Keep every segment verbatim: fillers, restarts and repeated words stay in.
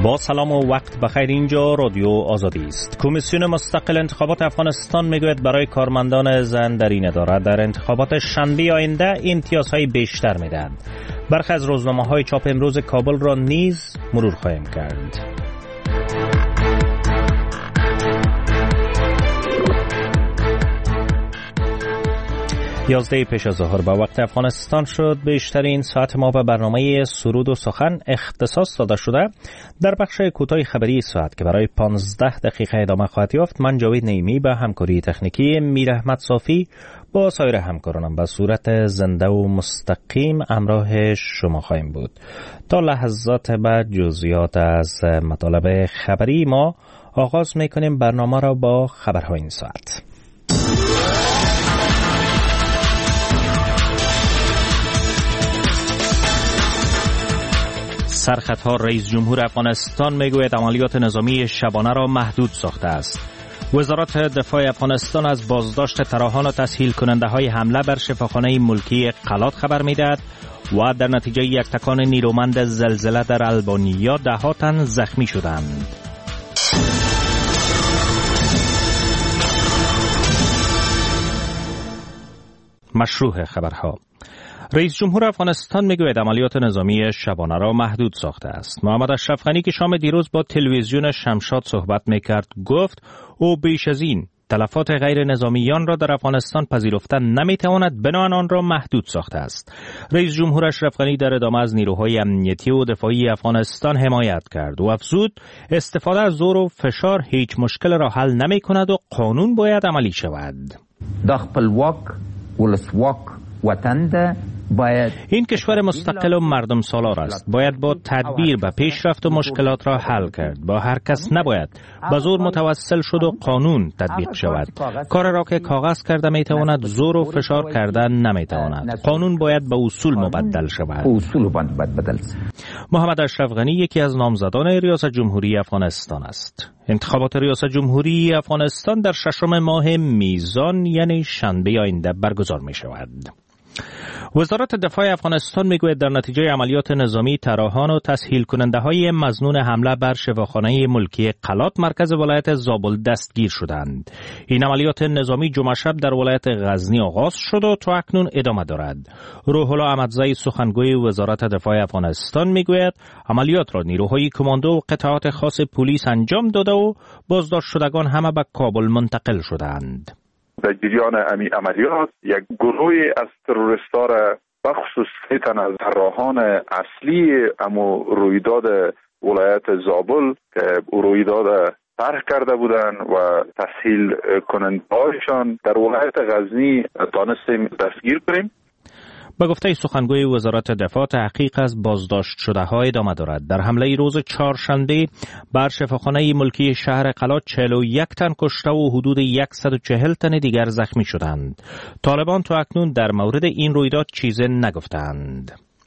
با سلام و وقت بخیر. اینجا رادیو آزادی است. کمیسیون مستقل انتخابات افغانستان میگوید برای کارمندان زن در این اداره در انتخابات شنبه آینده امتیازهای بیشتر میدهد. برخی از روزنامه‌های چاپ امروز کابل را نیز مرور خواهیم کرد. یازده پیش از ظهر به وقت افغانستان شد. بیشترین ساعت ما به برنامه سرود و سخن اختصاص داده شده. در بخش کوتاه خبری ساعت که برای پانزده دقیقه ادامه خواهد یافت، من جاوید نعیمی به همکاری تکنیکی میر احمد صافی با سایر همکارانم به صورت زنده و مستقیم همراه شما خواهیم بود. تا لحظات بعد جزئیات از مطالب خبری ما آغاز میکنیم برنامه را با خبرهای این ساعت. سرخطها رئیس جمهور افغانستان میگوید عملیات نظامی شبانه را محدود ساخته است. وزارت دفاع افغانستان از بازداشت طراحان و تسهیل کننده های حمله بر شفاخانه ملکی قلات خبر میدهد و در نتیجه یک تکان نیرومند زلزله در البانیا ده ها تن زخمی شدند. مشروع خبرها. رئیس جمهور افغانستان میگوید عملیات نظامی شبانه را محدود ساخته است. محمد اشرف غنی که شام دیروز با تلویزیون شمشاد صحبت میکرد گفت او بیش از این تلفات غیر نظامیان را در افغانستان پذیرفته نمیتواند، بنابراین آن را محدود ساخته است. رئیس جمهور اشرف غنی در ادامه از نیروهای امنیتی و دفاعی افغانستان حمایت کرد و افزود استفاده از زور و فشار هیچ مشکل را حل نمیکند و قانون باید عملی شود. د خپلواک ولسواک وطن ده باید این کشور مستقل و مردم سالار است. باید با تدبیر به پیشرفت و مشکلات را حل کرد. با هر کس نباید به زور متوسل شد و قانون تطبیق شود. کار را که کاغذ کرده میتواند، زور و فشار کردن نمیتواند. قانون باید به اصول مبدل شود. اصول باید بدل شود. محمد اشرف غنی یکی از نامزدان ریاست جمهوری افغانستان است. انتخابات ریاست جمهوری افغانستان در ششم ماه میزان یعنی شنبه آینده برگزار می شود. وزارت دفاع افغانستان میگوید در نتیجه عملیات نظامی طراحان و تسهیل کننده های مظنون حمله بر شفاخانه ملکی قلات مرکز ولایت زابل دستگیر شدند. این عملیات نظامی جمعه شب در ولایت غزنی آغاز شد و تا اکنون ادامه دارد. روح الله احمدزی سخنگوی وزارت دفاع افغانستان میگوید عملیات را نیروهای کماندو و قطعات خاص پلیس انجام داده و بازداشت شدگان همه به کابل منتقل شدند. در جریان امی عملیات یک گروهی از تروریستا را بخصوص سه تن از طراحان اصلی امو رویداد ولایت زابل که رویداد طرح کرده بودند و تسهیل کننده‌هایشان در ولایت غزنی تانستیم دستگیر کنیم. به گفته سخنگوی وزارت دفاع تحقیق از بازداشت شده ها ادامه دارد. در حمله روز چهارشنبه بر شفاخانه ملکی شهر قلات چهل و یک تن کشته و حدود صد و چهل تن دیگر زخمی شدند. طالبان تا اکنون در مورد این رویداد چیزی نگفتند.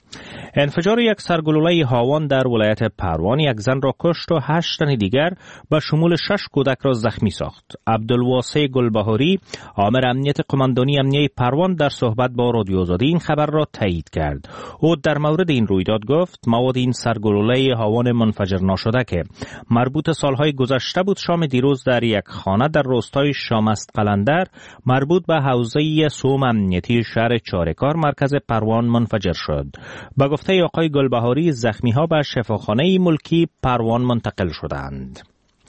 انفجار یک سرگلوله هاوان در ولایت پروان یک زن را کشت و هشت تن دیگر به شمول شش کودک را زخمی ساخت. عبدالواسع گلبهاری آمر امنیت قماندانی امنیه پروان در صحبت با رادیو آزادی این خبر را تایید کرد. او در مورد این رویداد گفت مواد این سرگلوله هاوان منفجر نشده که مربوط سالهای گذشته بود شام دیروز در یک خانه در روستای شامست قلندر مربوط به حوزه سوم امنیتی شهر چارکار مرکز پروان منفجر شد. با گفته آقای گلبهاری زخمی‌ها به شفاخانه ملکی پروان منتقل شدند.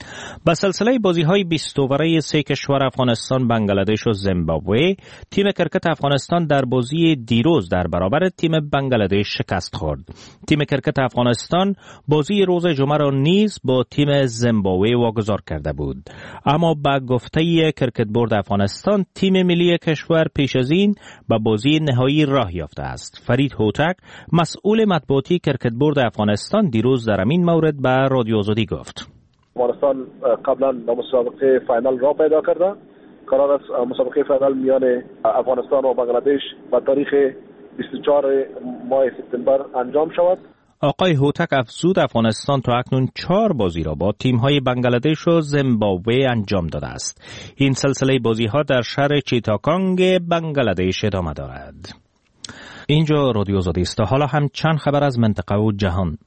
با سلسله بازی‌های بیست اووره سه کشور افغانستان، بنگلادش و زیمبابوه، تیم کرکت افغانستان در بازی دیروز در برابر تیم بنگلادش شکست خورد. تیم کرکت افغانستان بازی روز جمعه را نیز با تیم زیمبابوه واگذار کرده بود. اما با گفته کرکت بورد افغانستان تیم ملی کشور پیش از این به بازی نهایی راه یافته است. فرید هوتک مسئول مطبوعاتی کرکت بورد افغانستان دیروز در این مورد به رادیو آزادی گفت: افغانستان قبلا مسابقه فاینال را پیدا کرده. قرار است مسابقه فاینال میان افغانستان و بنگلادش به تاریخ بیست و چهار ماه سپتامبر انجام شود. آقای هوتک افزود افغانستان تا اکنون چهار بازی را با تیم‌های بنگلادش و زیمبابوه انجام داده است. این سلسله بازی‌ها در شهر چیتاکانگ بنگلادش ادامه دارد. اینجا رادیو آزادی است. حالا هم چند خبر از منطقه و جهان.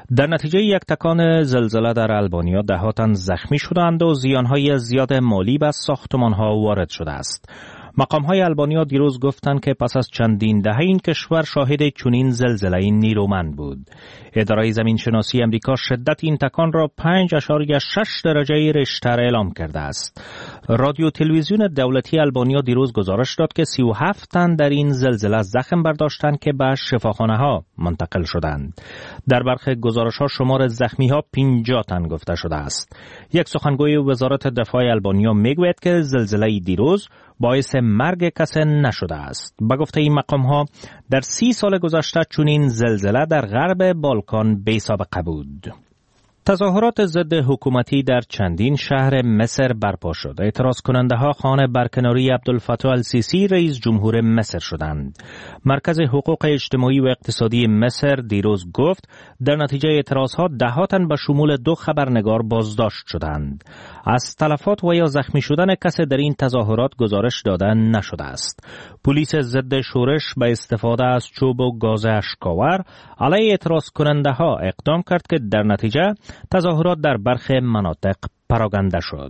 در نتیجه یک تکان زلزله در آلبانیا ده تن زخمی شدند و زیانهای زیاد مالی به ساختمانها وارد شده است. مقام‌های آلبانیا دیروز گفتند که پس از چندین دهه این کشور شاهد چنین زلزله‌ای نیرومند بود. اداره زمین شناسی امریکا شدت این تکان را پنج اشاریه شش درجه ریشتر اعلام کرده است. رادیو تلویزیون دولتی آلبانیا دیروز گزارش داد که سی و هفت تن در این زلزله زخم برداشتند که به شفاخانه‌ها منتقل شدند. در برخی گزارش‌ها شمار زخمی‌ها پنجاه تن گفته شده است. یک سخنگوی وزارت دفاع آلبانیا میگوید که زلزله دیروز باعث مرگ کسی نشده است. به گفته این مقام‌ها در سی سال گذشته چنین زلزله در غرب بالکان بی‌سابقه بود. تظاهرات ضد حکومتی در چندین شهر مصر برپا شد. اعتراض کننده ها خانه برکناری عبدالفتاح السیسی رئیس جمهور مصر شدند. مرکز حقوق اجتماعی و اقتصادی مصر دیروز گفت در نتیجه اعتراض ها ده تن به شمول دو خبرنگار بازداشت شدند. از تلفات و یا زخمی شدن کسی در این تظاهرات گزارش داده نشده است. پلیس ضد شورش به استفاده از چوب و گاز اشک‌آور علیه اعتراض کننده ها اقدام کرد که در نتیجه تظاهرات در برخی مناطق پراکنده شد.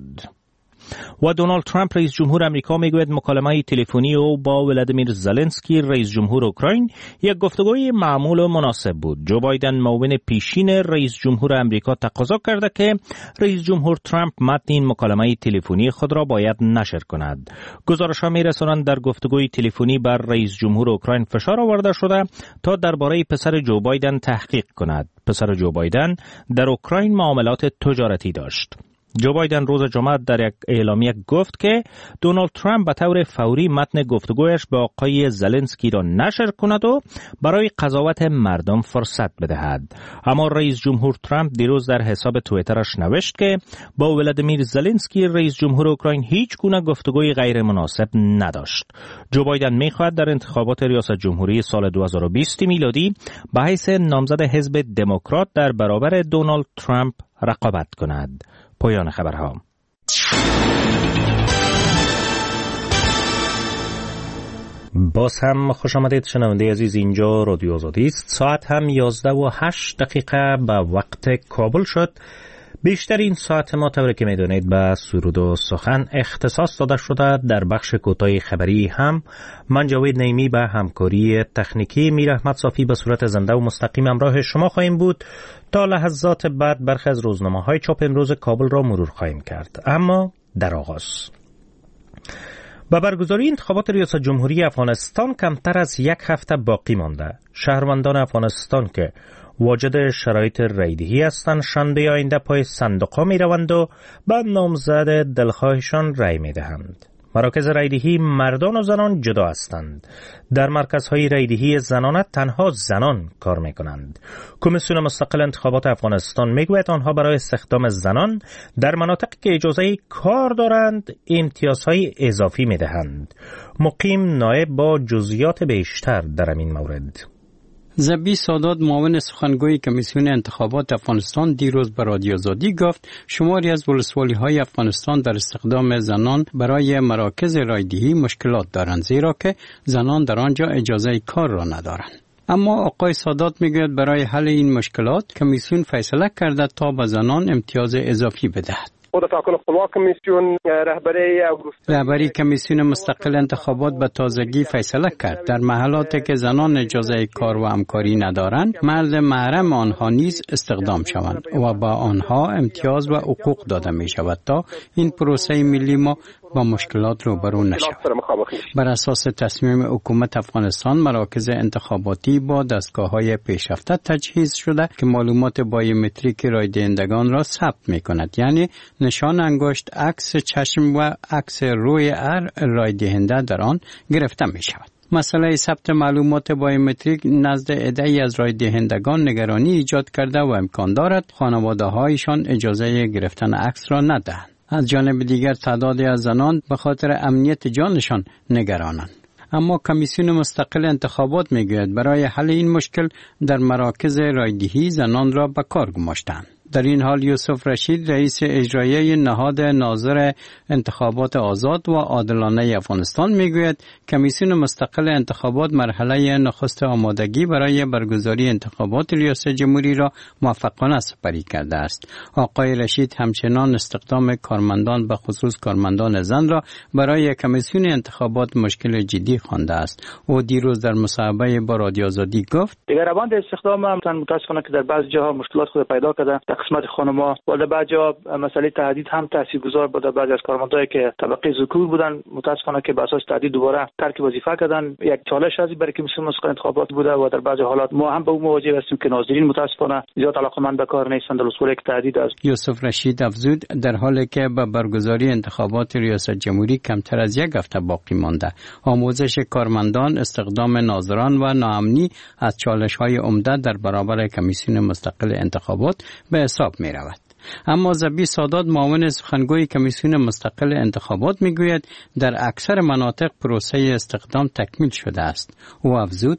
و دونالد ترامپ رئیس جمهور آمریکا میگوید مکالمه تلفنی او با ولادیمیر زلنسکی رئیس جمهور اوکراین یک گفتگوی معمول و مناسب بود. جو بایدن معاون پیشین رئیس جمهور آمریکا تقاضا کرده که رئیس جمهور ترامپ متن این مکالمه تلفنی خود را باید نشر کند. گزارش‌ها می‌رسانند در گفتگوی تلفنی بر رئیس جمهور اوکراین فشار آورده شده تا درباره پسر جو بایدن تحقیق کند. پسر جو بایدن در اوکراین معاملات تجارتی داشت. جو بایدن روز جمعه در یک اعلامیه گفت که دونالد ترامپ به طور فوری متن گفتگویش با آقای زلنسکی را نشر کند و برای قضاوت مردم فرصت بدهد. اما رئیس جمهور ترامپ دیروز در حساب توییترش نوشت که با ولادیمیر زلنسکی رئیس جمهور اوکراین هیچ گونه گفتگوی غیر مناسب نداشت. جو بایدن می‌خواهد در انتخابات ریاست جمهوری سال دو هزار و بیست میلادی به حیث نامزد حزب دموکرات در برابر دونالد ترامپ رقابت کند. پایان خبرها. باز هم خوش آمدید شنونده عزیز، اینجا رادیو آزادی است. ساعت هم یازده و هشت دقیقه به وقت کابل شد. بیشتر این ساعت ما طوری که میدونید به سرود و سخن اختصاص داده شده. در بخش کوتاه خبری هم من جاوید نعیمی به همکاری تکنیکی میر احمد صافی به صورت زنده و مستقیم همراه شما خواهیم بود. تا لحظات بعد برخی از روزنامه‌های چاپ امروز کابل را مرور خواهیم کرد. اما در آغاز با برگزاری انتخابات ریاست جمهوری افغانستان کمتر از یک هفته باقی مانده. شهروندان افغانستان که واجد شرایط رایدهی هستند شنبه آینده پای صندوق‌ها می‌روند و به نامزد دلخواهشان رای می‌دهند. مراکز رایدهی مردان و زنان جدا هستند. در مرکزهای رایدهی زنانه تنها زنان کار می‌کنند. کمیسیون مستقل انتخابات افغانستان میگوید آنها برای استخدام زنان در مناطقی که اجازه کار دارند امتیازهای اضافی می‌دهند. مقیم نایب با جزئیات بیشتر در این مورد. زبی سادات معاون سخنگوی کمیسیون انتخابات افغانستان دیروز به رادیو آزادی گفت شماری از ولسوالی‌های افغانستان در استخدام زنان برای مراکز رایدهی مشکلات دارند زیرا که زنان در آنجا اجازه کار را ندارند. اما آقای سادات میگوید برای حل این مشکلات کمیسیون فیصله کرده تا به زنان امتیاز اضافی بدهد. رهبری کمیسیون مستقل انتخابات به تازگی فیصله کرد در محلاتی که زنان اجازه کار و همکاری ندارند مرد محرم آنها نیز استخدام شوند و با آنها امتیاز و حقوق داده می شود تا این پروسه ملی ما با مشکلات روبرو نشود. بر اساس تصمیم حکومت افغانستان مراکز انتخاباتی با دستگاه‌های پیشرفته تجهیز شده که معلومات بایومتریک رای دهندگان را ثبت می‌کند، یعنی نشان انگشت، عکس چشم و عکس روی هر رای دهنده در آن گرفته می‌شود. مسئله ثبت معلومات بایومتریک نزد عده‌ای از رای دهندگان نگرانی ایجاد کرده و امکان دارد خانواده‌هایشان اجازه گرفتن عکس را ندهند. از جانب دیگر تعدادی از زنان به خاطر امنیت جانشان نگرانند. اما کمیسیون مستقل انتخابات میگوید برای حل این مشکل در مراکز رایدهی زنان را به کار گماشتند. در این حال یوسف رشید رئیس اجرایی نهاد ناظر انتخابات آزاد و عادلانه افغانستان میگوید کمیسیون مستقل انتخابات مرحله نخست آمادگی برای برگزاری انتخابات ریاست جمهوری را موفقانه سپری کرده است. آقای رشید همچنان استخدام کارمندان به خصوص کارمندان زن را برای کمیسیون انتخابات مشکل جدی خوانده است. او دیروز در مصاحبه با رادیو آزادی گفت دیگر روند استخدام هم متاسفانه که در بعضی جاها مشکلات خود پیدا کرده در قسمت خانم‌ها و در بعضی جا مسئله تهدید هم تاثیرگذار بود. بعضی از کارمندایی که طبقه ذکور بودن متاسفانه که به اساس تهدید دوباره ترک وظیفه کردن. یک چالش از برای کمیسیون مستقل انتخابات بوده و در بعضی حالات ما هم به اون مواجه هستیم که ناظرین متاسفانه زیاد علاقه‌مند به کار نیستند در اصول تهدید است. یوسف رشید افزود در حالی که به برگزاری انتخابات ریاست جمهوری کمتر از یک هفته باقی مانده، آموزش کارمندان، استخدام ناظران و ناامنی از چالش‌های عمده در برابر کمیسیون مستقل انتخابات به حساب می رود. اما زبی سادات معاون سخنگوی کمیسیون مستقل انتخابات میگوید در اکثر مناطق پروسه استخدام تکمیل شده است. او افزود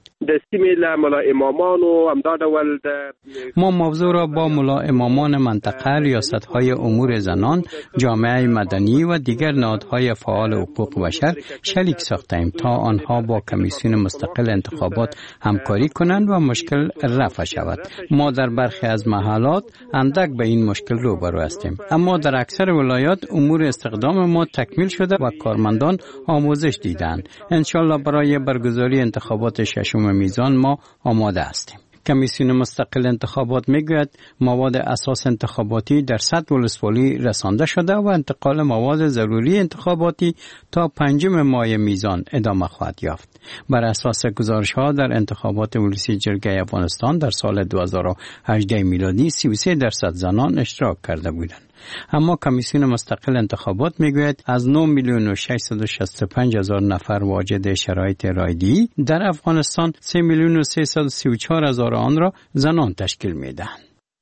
ما موضوع را با ملا امامان منطقه، ریاست‌های امور زنان، جامعه مدنی و دیگر نهادهای فعال حقوق بشر شریک ساختیم تا آنها با کمیسیون مستقل انتخابات همکاری کنند و مشکل رفع شود. ما در برخی از محلات اندک به این مشکل روبرو هستیم، اما در اکثر ولایات امور استخدام ما تکمیل شده و کارمندان آموزش دیدند. انشالله برای برگزاری انتخابات ششم میزان ما آماده هستیم. کمیسیون مستقل انتخابات میگوید مواد اساس انتخاباتی در سطح ولسوالی رسانده شده و انتقال مواد ضروری انتخاباتی تا پنجم ماه میزان ادامه خواهد یافت. بر اساس گزارش‌ها در انتخابات ولسی جرگه افغانستان در سال دو هزار و هجده میلادی سی و سه درصد زنان اشتراک کرده بودند. اما کمیسیون مستقل انتخابات میگوید از نه میلیون و ششصد و شصت و پنج هزار نفر واجد شرایط رایده‌ای در افغانستان سه میلیون و سیصد و سی و چهار هزار آن را زنان تشکیل میدهند.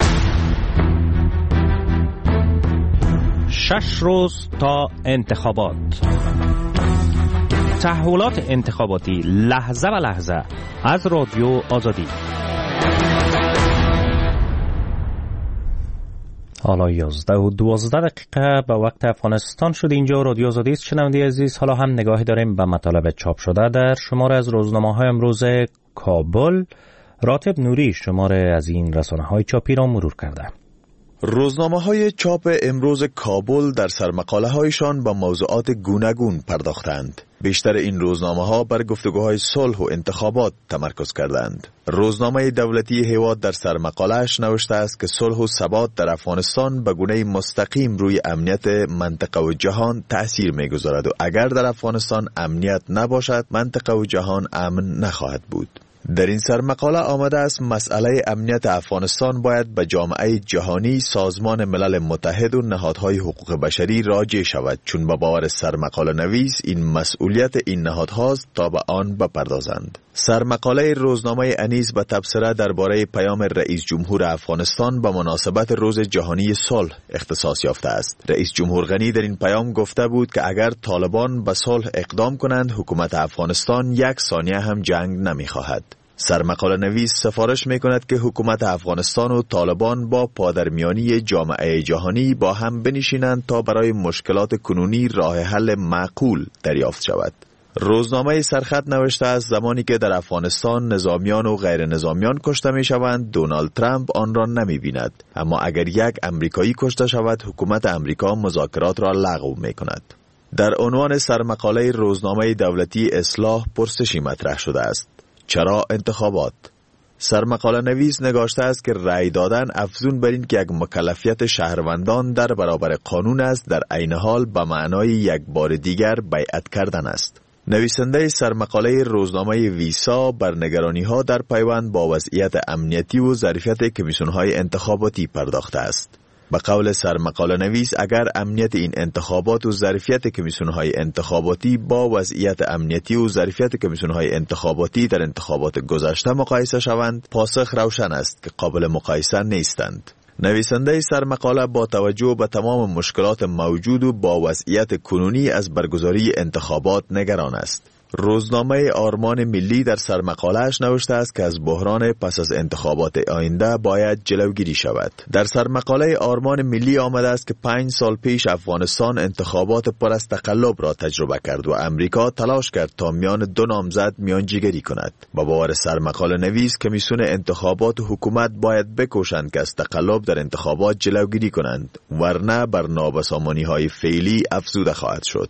شش روز تا انتخابات. تحولات انتخاباتی لحظه به لحظه از رادیو آزادی. حالا یازده و دوازده دقیقه به وقت افغانستان شد. اینجا رادیو آزادی است. شنونده عزیز، حالا هم نگاهی داریم به مطالب چاپ شده در شماره از روزنامه‌های امروز کابل. راتب نوری شماره از این رسانه‌های چاپی را مرور کرده. روزنامه‌های چاپ امروز کابل در سرمقاله‌هایشان به موضوعات گوناگون پرداختند. بیشتر این روزنامه‌ها بر گفتگوهای صلح و انتخابات تمرکز کردند. روزنامه دولتی هیواد در سرمقاله‌اش نوشته است که صلح و ثبات در افغانستان به گونه‌ای مستقیم روی امنیت منطقه و جهان تأثیر می‌گذارد و اگر در افغانستان امنیت نباشد منطقه و جهان امن نخواهد بود. در این سرمقاله آمده است مسئله امنیت افغانستان باید به جامعه جهانی، سازمان ملل متحد و نهادهای حقوق بشری راجع شود، چون به باور سرمقاله نویس این مسئولیت این نهادهاست تا به آن بپردازند. سرمقاله روزنامه انیس به تبصره درباره پیام رئیس جمهور افغانستان به مناسبت روز جهانی صلح اختصاص یافته است. رئیس جمهور غنی در این پیام گفته بود که اگر طالبان به صلح اقدام کنند حکومت افغانستان یک ثانیه هم جنگ نمی‌خواهد. سرمقاله نویس سفارش می کند که حکومت افغانستان و طالبان با پادرمیانی جامعه جهانی با هم بنشینند تا برای مشکلات کنونی راه حل معقول دریافت شود. روزنامه سرخط نوشته است زمانی که در افغانستان نظامیان و غیر نظامیان کشته می شوند دونالد ترامپ آن را نمی بیند، اما اگر یک امریکایی کشته شود حکومت امریکا مذاکرات را لغو می کند. در عنوان سرمقاله روزنامه دولتی اصلاح پرسشی مطرح شده است: چرا انتخابات؟ سرمقاله نویس نگاشته است که رأی دادن افزون بر این که یک مکلفیت شهروندان در برابر قانون است، در عین حال به معنای یک بار دیگر بیعت کردن است. نویسنده سرمقاله روزنامه ویسا بر نگرانی‌ها در پیوند با وضعیت امنیتی و ظرفیت کمیسیون‌های انتخاباتی پرداخته است. به قول سرمقاله نویس اگر امنیت این انتخابات و ظرفیت کمیسیون‌های انتخاباتی با وضعیت امنیتی و ظرفیت کمیسیون‌های انتخاباتی در انتخابات گذشته مقایسه شوند، پاسخ روشن است که قابل مقایسه نیستند. نویسنده سرمقاله با توجه به تمام مشکلات موجود و با وضعیت کنونی از برگزاری انتخابات نگران است. روزنامه آرمان ملی در سرمقاله‌اش نوشته است که از بحران پس از انتخابات آینده باید جلوگیری شود. در سرمقاله آرمان ملی آمده است که پنج سال پیش افغانستان انتخابات پر از تقلب را تجربه کرد و امریکا تلاش کرد تا میان دو نامزد میانجیگری کند. با باور سرمقاله نویس کمیسیون انتخابات و حکومت باید بکوشند که از تقلب در انتخابات جلوگیری کنند، ورنه بر نابسامانی‌های فعلی افزوده خواهد شد.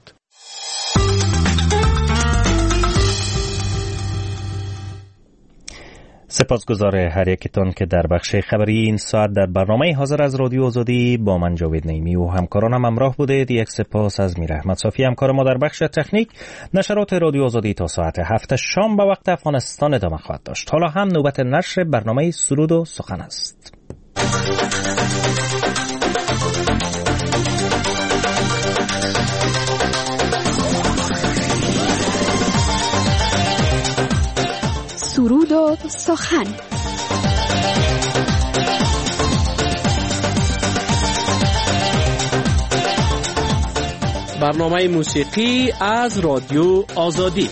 سپاسگزار هر یکتان که در بخش خبری این ساعت در برنامه حاضر از رادیو آزادی با من جاوید نعیمی و همکارانم همراه بودید. یک سپاس از میر احمد صافی همکار ما در بخش تکنیک. نشرات رادیو آزادی تا ساعت هفت شام به وقت افغانستان ادامه خواهد داشت. حالا هم نوبت نشر برنامه سرود و سخن است. سرود و سخن. برنامه موسیقی از رادیو آزادی.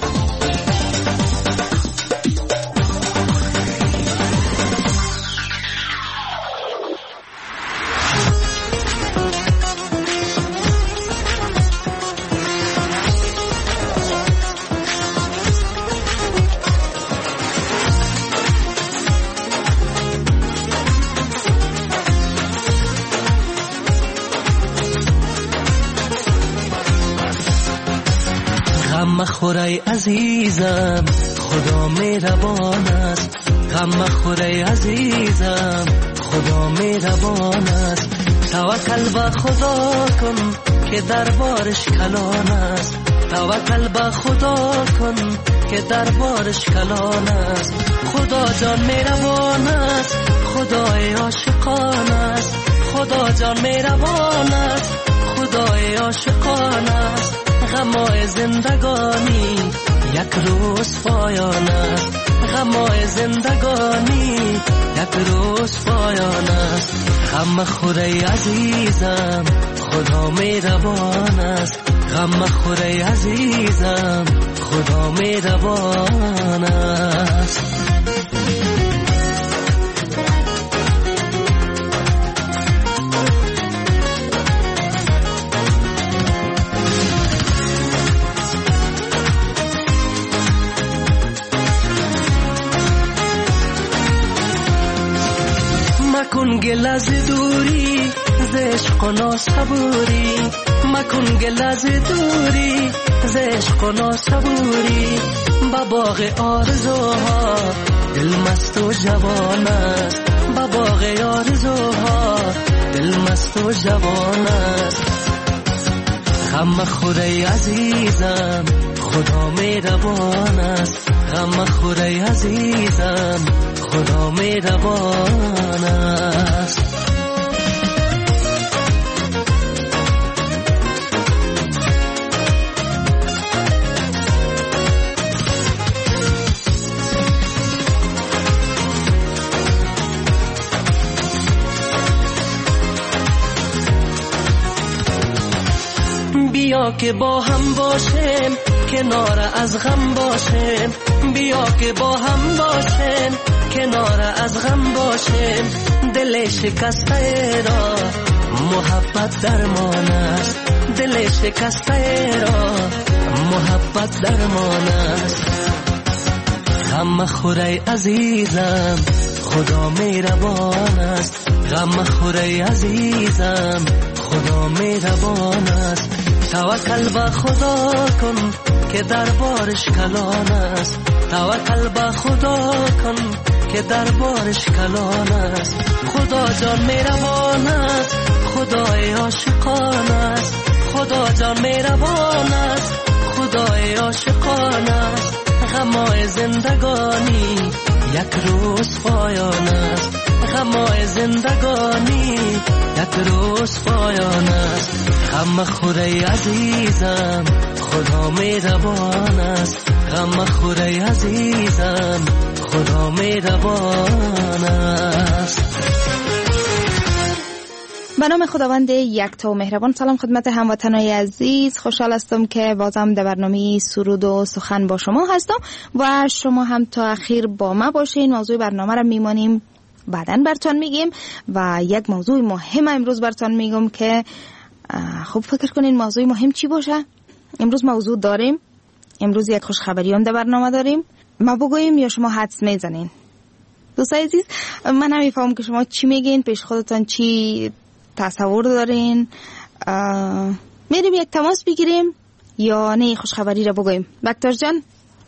مخورای عزیزم خدا مهربان است، غم مخورای عزیزم خدا مهربان است. توکل به خدا کن که دربارش کلان است، توکل به خدا کن که دربارش کلان است. خدا جان مهربان است، خدای عاشقان است، خدا جان مهربان است، خدای عاشقان است. غمای زندگانی یک روز پایان است، غمای زندگانی یک روز پایان است. غم خوری عزیزم خدا مهربان است، غم خوری عزیزم خدا مهربان است. مکن گل از دوری ز عشق و ناصبوری، مکن گل از دوری ز عشق و ناصبوری. با باغ آرزوها دل مست و جوان است، با باغ آرزوها دل مست و جوان است. غم خوری عزیزم خدا مهربان است، غم خوری عزیزم خدا مهربان است. بیا که با هم باشیم کنار از غم باشیم، بیا که با هم باشیم کنار از غم باشیم. دل شکسته را محبت درمان است، دل شکسته را محبت درمان است. غم خوری عزیزم خدا مهربان است، غم خوری عزیزم خدا مهربان است. توکل به خدا کن که دربارش کلان است، توکل به خدا کن که دربارش کلان است. خدا جان مهربان است، خدای عاشقان است، خدا جان مهربان است، خدای عاشقان است. غمای زندگانی یک روز پایان است، غمای زندگانی یک روز پایان است. غم خوری عزیزم خدا مهربان است، غم خوری عزیزم خدا مهربان است. به نام خداوند یکتا و مهربان. سلام خدمت هموطنان عزیز، خوشحال هستم که بازم در برنامه سرود و سخن با شما هستم و شما هم تا اخیر با ما باشین. موضوع برنامه را میمانیم بعداً براتون میگیم و یک موضوع مهم امروز براتون میگم که خوب فکر کنین موضوع مهم چی باشه. امروز موضوع داریم، امروز یک خوشخبری هم در برنامه داریم. ما بگوییم یا شما حدس میزنین؟ دوستای عزیز، من نمیفهمم که شما چی میگین، پیش خودتان چی تصور دارین. میریم یک تماس بگیریم یا نه خوشخبری را بگوییم؟ بکتر جان.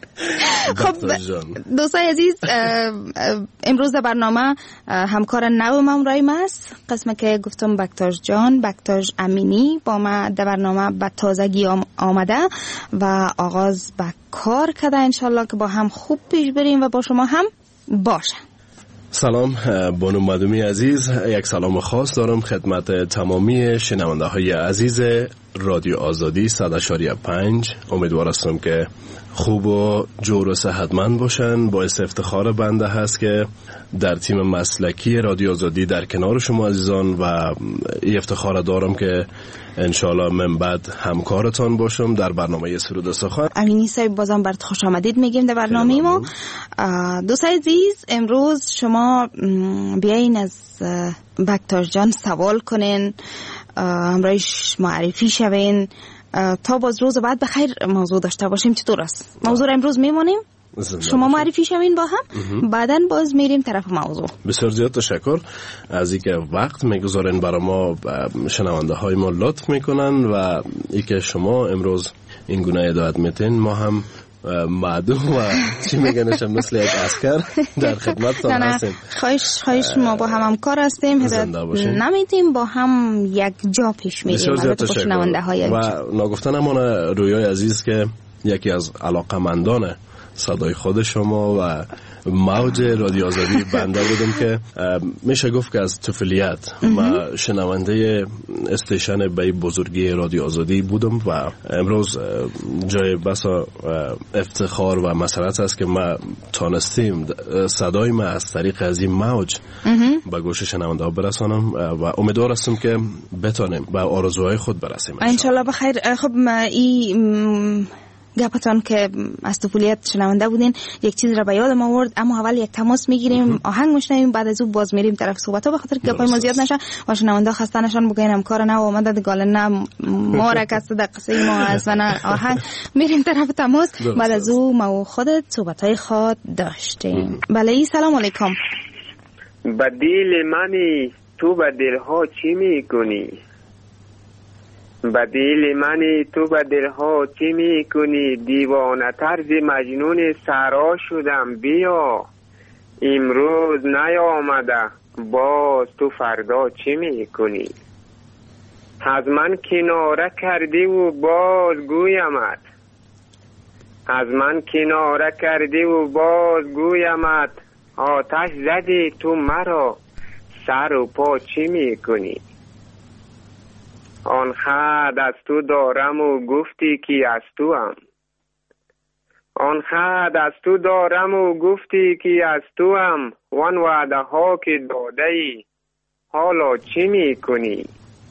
خب دوستای عزیز، امروز در برنامه همکار نو مامرای است، قسمه که گفتم بکتاژ جان، بکتاژ امینی با ما در برنامه به تازگی آمده و آغاز به کار کرده. انشالله که با هم خوب پیش بریم و با شما هم باشه. سلام بانو مدومی عزیز، یک سلام خاص دارم خدمت تمامی شنونده های عزیز رادیو آزادی صد و پنج. امیدوار هستم که خوب و جور و صحتمند باشن. باعث افتخار بنده هست که در تیم مسلکی رادیو آزادی در کنار شما عزیزان و این افتخار دارم که انشالله من بعد همکارتان باشم در برنامه سرود و سخن. امینی صاحب بازم برات خوش آمدید میگیم در برنامه ما. دوستای عزیز، امروز شما بیاین از بکتاژ جان سوال کنین، همراهش معرفی شوین تا باز روز بعد بخیر موضوع داشته باشیم. چطور است؟ موضوع را امروز میمونیم، شما معرفی شوین با هم، بعداً باز میریم طرف موضوع. بسیار زیاد تشکر از اینکه وقت میگذارین برای ما، شنونده های ما لطف میکنن و اینکه شما امروز این گونه هدایت میتین. ما هم معدوم و چی میگنشم مثل یک اسکر در خدمتتان هستیم. خواهش خواهش ما با هم همکار هستیم، هدایت نمیتیم، با هم یک جا پیش میریم. البته با شنونده های و ناگفتن همان رویای عزیز که یکی از علاقمندان صدای خود شما و موج رادیو آزادی بنده بودم که میشه گفت که از طفولیت و شنونده استیشن به بزرگی رادیو آزادی بودم و امروز جای بسا افتخار و مسرت است که ما تانستیم صدای ما از طریق از این موج به گوش شنونده ها برسانم و امیدوار هستم که بتانیم به آرزوهای خود برسیم انشالله بخیر. خب این گپتان که از طفولیت شنونده بودین یک چیز را به یادم آورد، اما اول یک تماس میگیریم، آهنگ میشنویم، بعد از اون باز میریم طرف صحبت ها، به خاطر گپای ما زیاد نشه و شنونده خسته نشن بگین همکار نه اومده گال نه ما را کس در قصه ما از و نه آهنگ. میریم طرف تماس، بعد از اون ما خودت صحبت های خود داشتیم. بله سلام علیکم. بدیل منی تو به دلها چی میکنی؟ بدیل منی تو به دلها چی میکنی؟ دیوانه طرز مجنون سرا شدم، بیا امروز نیامده باز تو فردا چی میکنی؟ از من کناره کردی و باز گویمت، از من کناره کردی و باز گویمت، آتش زدی تو مرا سر و پا چی میکنی؟ آن خد از تو دارم و گفتی کی از تو هم، آن خد از تو دارم و گفتی کی از تو هم، وان وعده ها که داده ای حالا چی میکنی؟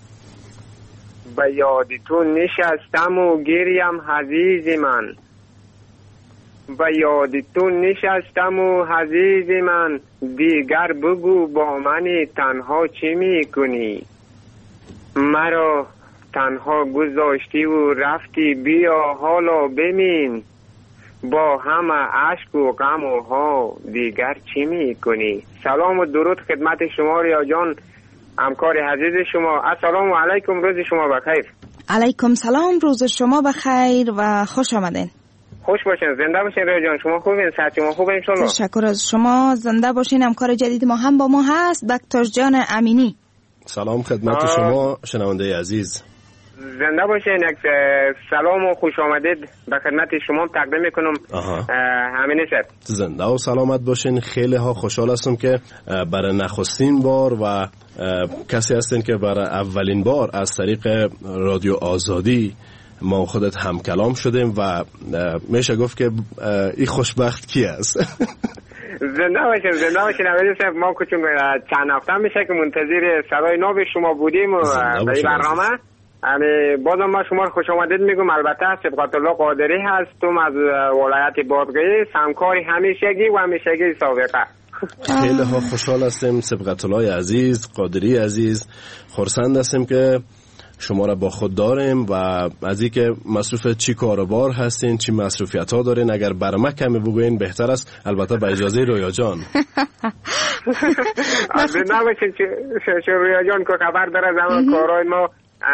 به یاد تو نشستم و گریم عزیز من، به یاد تو نشستم و عزیز من، دیگر بگو با من تنها چی میکنی؟ مرا تنها گذاشتی و رفتی، بیا حالا ببین با همه عشق و غم و ها دیگر چی میکنی؟ سلام و درود خدمت شما ریا جان، همکار عزیز شما. السلام علیکم، روز شما بخیر. علیکم سلام، روز شما بخیر و خوش آمدین. خوش باشین، زنده باشین ریا جان. شما خوبین؟ صحت شما خوبه ان شاء الله؟ تشکر از شما، زنده باشین. همکار جدید ما هم با ما هست، بکتاژ جان امینی. سلام خدمت شما شنونده عزیز. زنده باشین. یک سلام و خوش آمدید به خدمت شما تقدیم میکنم. همینه شد. زنده و سلامت باشین. خیلی ها خوشحال هستم که برای نخستین بار و کسی هستین که برای اولین بار از طریق رادیو آزادی ما خودت هم کلام شدیم و میشه گفت که این خوشبخت کی است؟ زنده باشین زنده باشین امیر صاحب. ما که چند هفته میشه که منتظر صدای ناب شما بودیم و به این برنامه. امی بازم ما شما خوش آمدید میگم. البته سبقت الله قادری هستم از ولایت بادغیس، همکاری همیشگی و همیشگی سابقه. خیلی ها خوشحال هستیم سبقت الله عزیز، قادری عزیز، خرسند هستیم که شما را با خود داریم و از این که مصروف چی کاروبار هستین، چی مصروفیت ها دارین. اگر بر ما کمی بگوین بهتر است، البته با اجازه رویا جان. از نباشین چه رویا جان که خبر داره زمان کارای ما.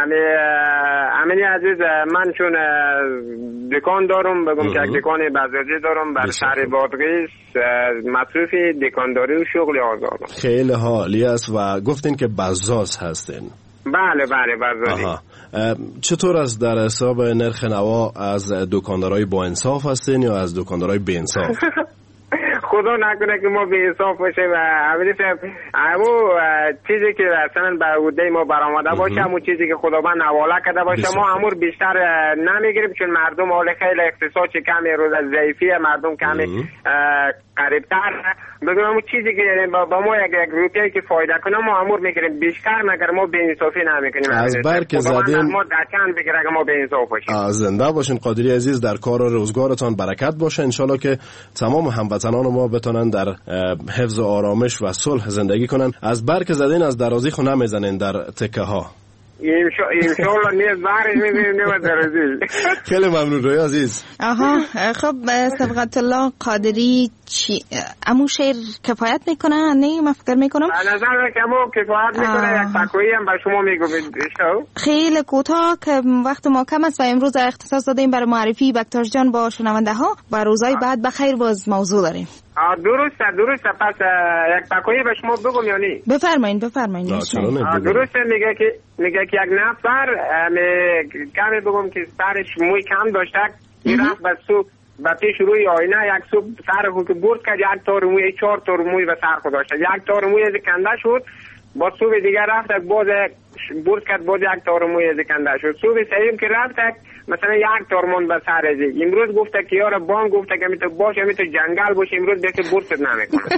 امینی عزیز، من چون دکان دارم، بگم که یک دکان بازاری دارم بر شهر بادغیس، مصروف دکانداری و شغل آزادم. خیلی حالی است و گفتین که بزاز هستین. بله بله بازاری. چطور است در حساب نرخ نوا؟ از دکاندارای با انصاف هستین یا از دکاندارای بی انصاف؟ خدا نکنه که ما به انصاف باشیم و همین همو چیزی که اصلا به عهده ما برآمده باشه، همون چیزی که خداوند حواله کرده باشه، ما امور بیشتر نمیگیریم، چون مردم حال خیلی اقتصاد کمی روز ضعیفی، مردم کمی قریبتر بگم همون چیزی که با ما یک یک روپیه که فایده کنه ما امور میگیریم، بیشتر مگر ما به انصافی نمیکنیم. از بر که زدیم ما دچان بگیره که ما به انصاف باشیم. زنده باشین قادری عزیز، در کار و روزگارتان برکت باشه. ان شاءالله که تمام هموطنان ما بتونن در حفظ و آرامش و صلح زندگی کنن. از بر که زدین از درازی خو نمیزنین در تکه ها. انشاءالله نیز بارش میبینیم و درازی. خیلی ممنون روی عزیز. آها خب سبقت الله قادری چی امو شعر کفایت میکنه؟ نه من فکر میکنم به نظر که امو کفایت میکنه. یک تکویی هم به شما میگم خیلی کوتاه که وقت ما کم است و امروز اختصاص دادیم برای معرفی بکتاش جان با شنونده ها و روزهای بعد بخیر باز موضوع داریم. درسته درسته. پس یک تکویی به شما بگم یا نی؟ بفرمایید بفرمایید. درسته. میگه که میگه که یک نفر کمی بگم که سرش موی کم داشته، میرفت به سو و پیش روی آینه یک سو سر خود که برد کرد، یک تار موی چهار تار موی به سر خود داشته، یک تار موی از کنده شد. با سو دیگه رفت باز برد کرد، باز یک تار موی از کنده شد. سو سیم که رفت مثلا یک تارمون به سر ازی. امروز گفته که یارا بان گفته که میتو باشه میتو جنگل باشه، امروز دیگه برست نمیکنه.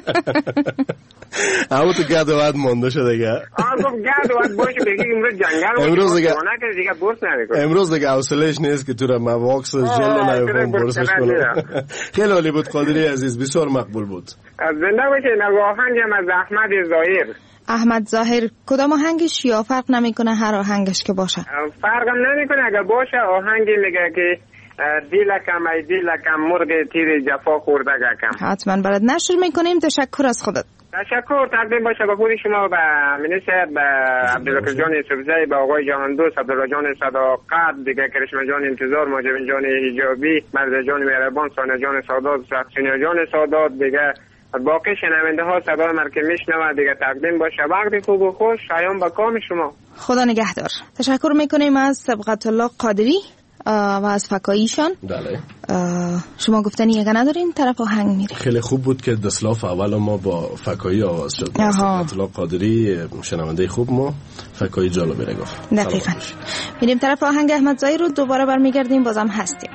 اما تو گرد وقت مونده شده دیگه. آه گفت گرد وقت باشه بگی امروز جنگل باشه، امروز دیگه دیگه برست نمیکنه. امروز دیگه حوصله‌اش نیست که تو را مواکس جل نمیفهم برسش کنه. خیلی عالی بود قادری عزیز، بسیار مقبول بود. زنده باشین. آهنگم از احمد ظاهر. احمد ظاهر کدام آهنگش یا فرق نمیکنه هر آهنگش که باشه؟ فرقم نمیکنه. اگر باشه آهنگی میگه که دیلکم ای دیلکم مرغ تیر جفا خورده گکم. حتما برات نشر میکنیم. تشکر از خودت. تشکر. تقدیم باشه به خود شما، به منیسر، به عبدالکر جان یوسفزی، به آقای جهان دوست، عبدالله جان صداقت، دیگه کرشمه جان انتظار، ماجبین جان حجابی، مرد جان مهربان، سانه جان سادات، سخشینه جان سادات، دیگه باقی شنونده ها صدای من که میشنوه دیگه تقدیم باشه. وقتی خوب و خوش شایان به کام شما. خدا نگهدار. تشکر میکنیم از سبقت الله قادری و از فکاییشان. بله. شما گفتنی یگه ندارین طرف آهنگ میره. خیلی خوب بود که دسلاف اول ما با فکایی آواز شد. سبقت الله قادری شنونده خوب، ما فکایی جالبی رو گفت. دقیقاً. میریم طرف آهنگ احمد ظاهر رو دوباره برمیگردیم، بازم هستیم.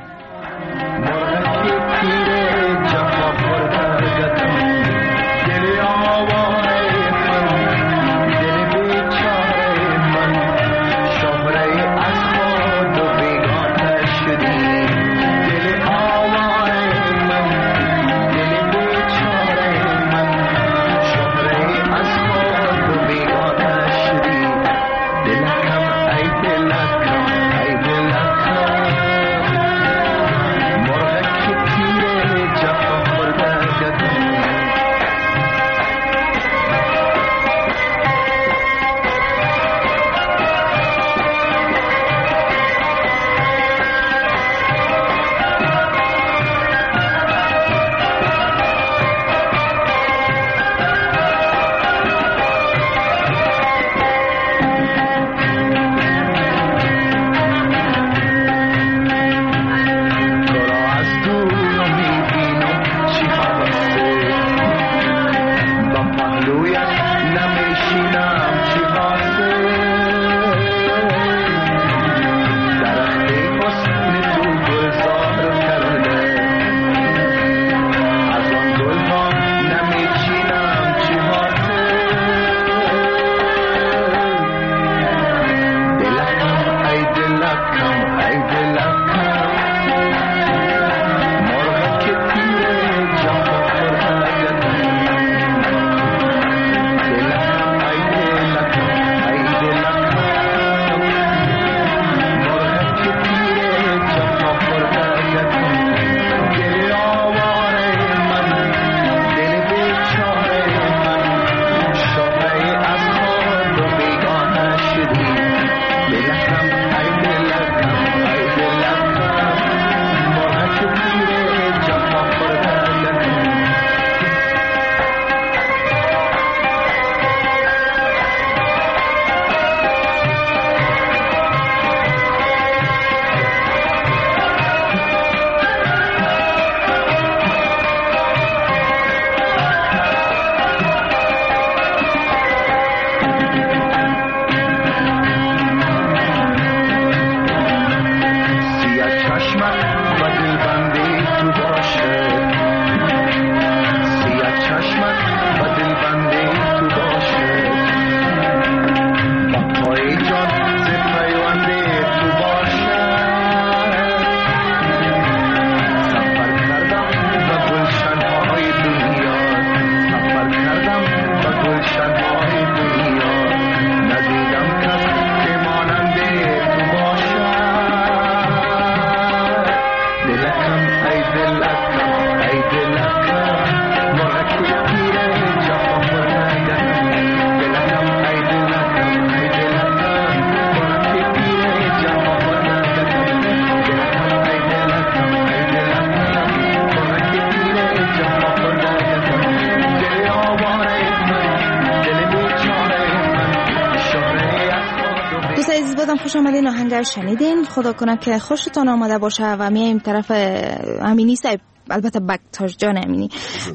بازم خوش آمدین. آهنگ شنیدین. خدا کنه که خوشتان آمده باشه و میایم طرف امینی صاحب، البته بکتاش جان امینی،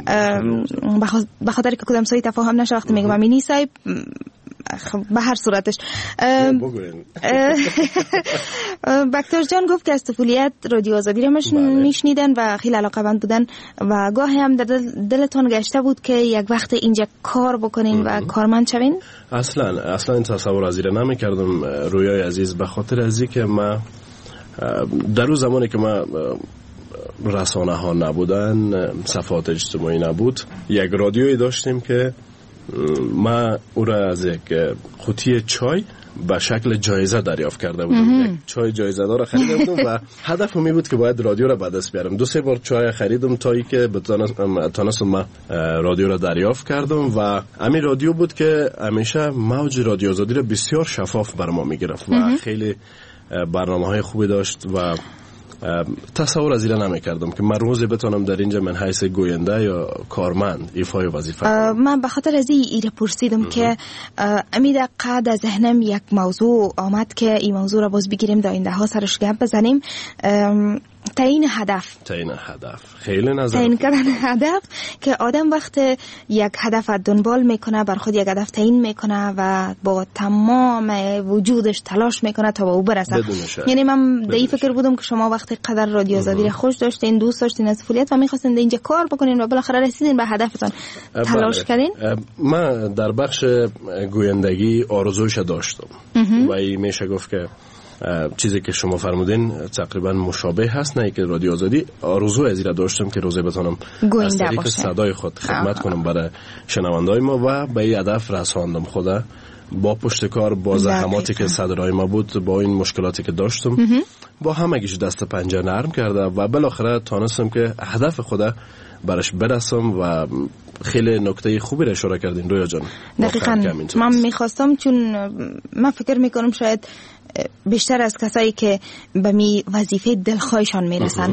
به خاطر که کدام سایی تفاهم نشه وقتی میگم امینی صاحب، به هر صورتش بکتاش جان گفت که از طفولیت رادیو آزادی رو میشنیدن و خیلی علاقه‌مند بودن و گاهی هم در دل دلتون گشته بود که یک وقت اینجا کار بکنین و کارمند شوین؟ اصلا اصلا این تصور از این نمی‌کردم رویای عزیز، به خاطر از اینکه ما در اون زمانی که ما رسانه ها نبودن، صفحات اجتماعی نبود، یک رادیویی داشتیم که ما او را از یک قوطی چای به شکل جایزه دریافت کرده بودم. یک چای جایزه دار خریده بودم و هدفم این بود که باید رادیو را به دست بیارم. دو سه بار چای خریدم تا ای که تونستم ما رادیو را دریافت کردم و همین رادیو بود که همیشه موج رادیو آزادی را بسیار شفاف بر ما میگرفت و خیلی برنامه های خوبی داشت و تصور از این نمی‌کردم که من روزی بتونم در اینجا من حیث گوینده یا کارمند ایفای وظیفه کنم. من به خاطر از این ایره پرسیدم که امید قد از ذهنم یک موضوع آمد که این موضوع را باز بگیریم در آینده ها سرش گپ بزنیم. تعیین هدف تعیین هدف خیلی نظر تعیین کردن هدف که آدم وقت یک هدف دنبال میکنه، بر خود یک هدف تعیین میکنه و با تمام وجودش تلاش میکنه تا به او برسه. یعنی من در این فکر بودم که شما وقتی قدر رادیو آزادی را خوش داشتین، دوست داشتین از طفولیت و میخواستین اینجا کار بکنین و بالاخره رسیدین به هدفتون، تلاش کردین. من در بخش گویندگی آرزویش داشتم و این میشه گفت که چیزی که شما فرمودین تقریبا مشابه هست، نه که رادیو آزادی آرزو از این داشتم که روزی بتونم از طریق صدای خود خدمت آه. کنم برای شنوندای ما و به این هدف رساندم. خدا با پشتکار، با زحماتی که صدرای ما بود، با این مشکلاتی که داشتم مهم. با همگیش دست پنجه نرم کرده و بالاخره تونستم که هدف خدا برش برسم و خیلی نکته خوبی را اشاره کردین رویا جان. دقیقاً من میخواستم، چون من فکر میکنم شاید بیشتر از کسایی که به می وظیفه دلخواهشان میرسن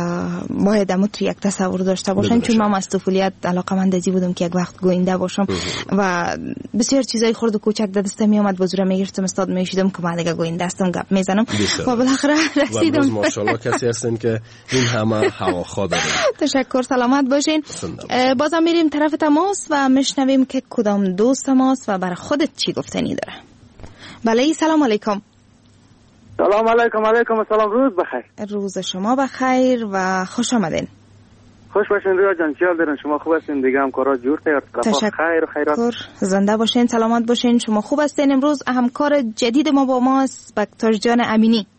باید امو تو یک تصور داشته باشن، چون من از طفولیت علاقه‌مند ازی بودم که یک وقت گوینده باشم و بسیار چیزای خرد و کوچک در دستم می اومد، بازوره میگرفتم استاد میشیدم که من دیگه گوینده هستم، گپ میزنم و بالاخره رسیدم. و ماشاءالله کسی هستین که این همه هواخواه دارین. تشکر، سلامت باشین. بازم میریم طرف تماس و میشنویم که کدام دوست ماست و برای خودت چی گفتنی داره. بله، سلام علیکم. سلام علیکم. علیکم السلام. روز بخیر. روز شما بخیر و خوش آمدین. خوش باشین رویا جان. چی حال دارین؟ شما خوب هستین؟ دیگه هم کارا جور تیار تشکر. خیر و خیرات. زنده باشین، سلامت باشین. شما خوب هستین؟ امروز همکار جدید ما با ما است بکتاش جان امینی.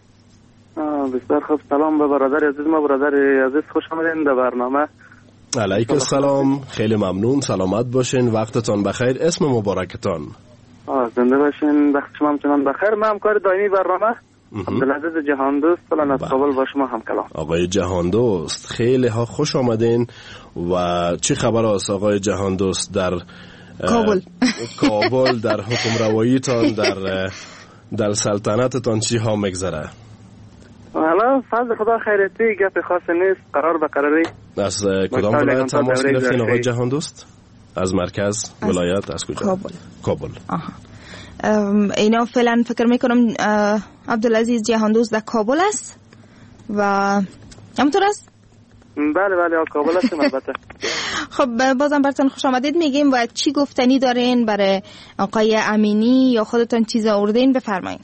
بسیار خوب. سلام به برادر عزیز ما. برادر عزیز خوش آمدین در برنامه. علیکم السلام. خیلی ممنون. سلامت باشین. وقتتان بخیر. اسم مبارکتان؟ آه زنده باشین. وقت شما همچنان بخیر. من همکار دائمی برنامه عبدالعزیز جهان دوست فلان از کابل با شما هم کلام. آقای جهان دوست خیلی ها خوش آمدین. و چی خبر است آقای جهان دوست در کابل؟ کابل در حکم رواییتان، در در سلطنتتان چی ها مگذره؟ حالا فضل خدا خیرتی، گپ خاصی نیست. قرار به قراری. از کدام ولایت تماس گرفتین آقای جهان دوست؟ از مرکز ولایت؟ از کجا؟ کابل. کابل. آها. اینا فعلا فکر میکنم عبدالعزیز جهان دوست در کابل است و همونطور است؟ بله بله کابل هستیم البته. خب بازم براتون خوش آمدید میگیم و چی گفتنی دارین برای آقای امینی یا خودتون چیز آوردین؟ بفرمایید.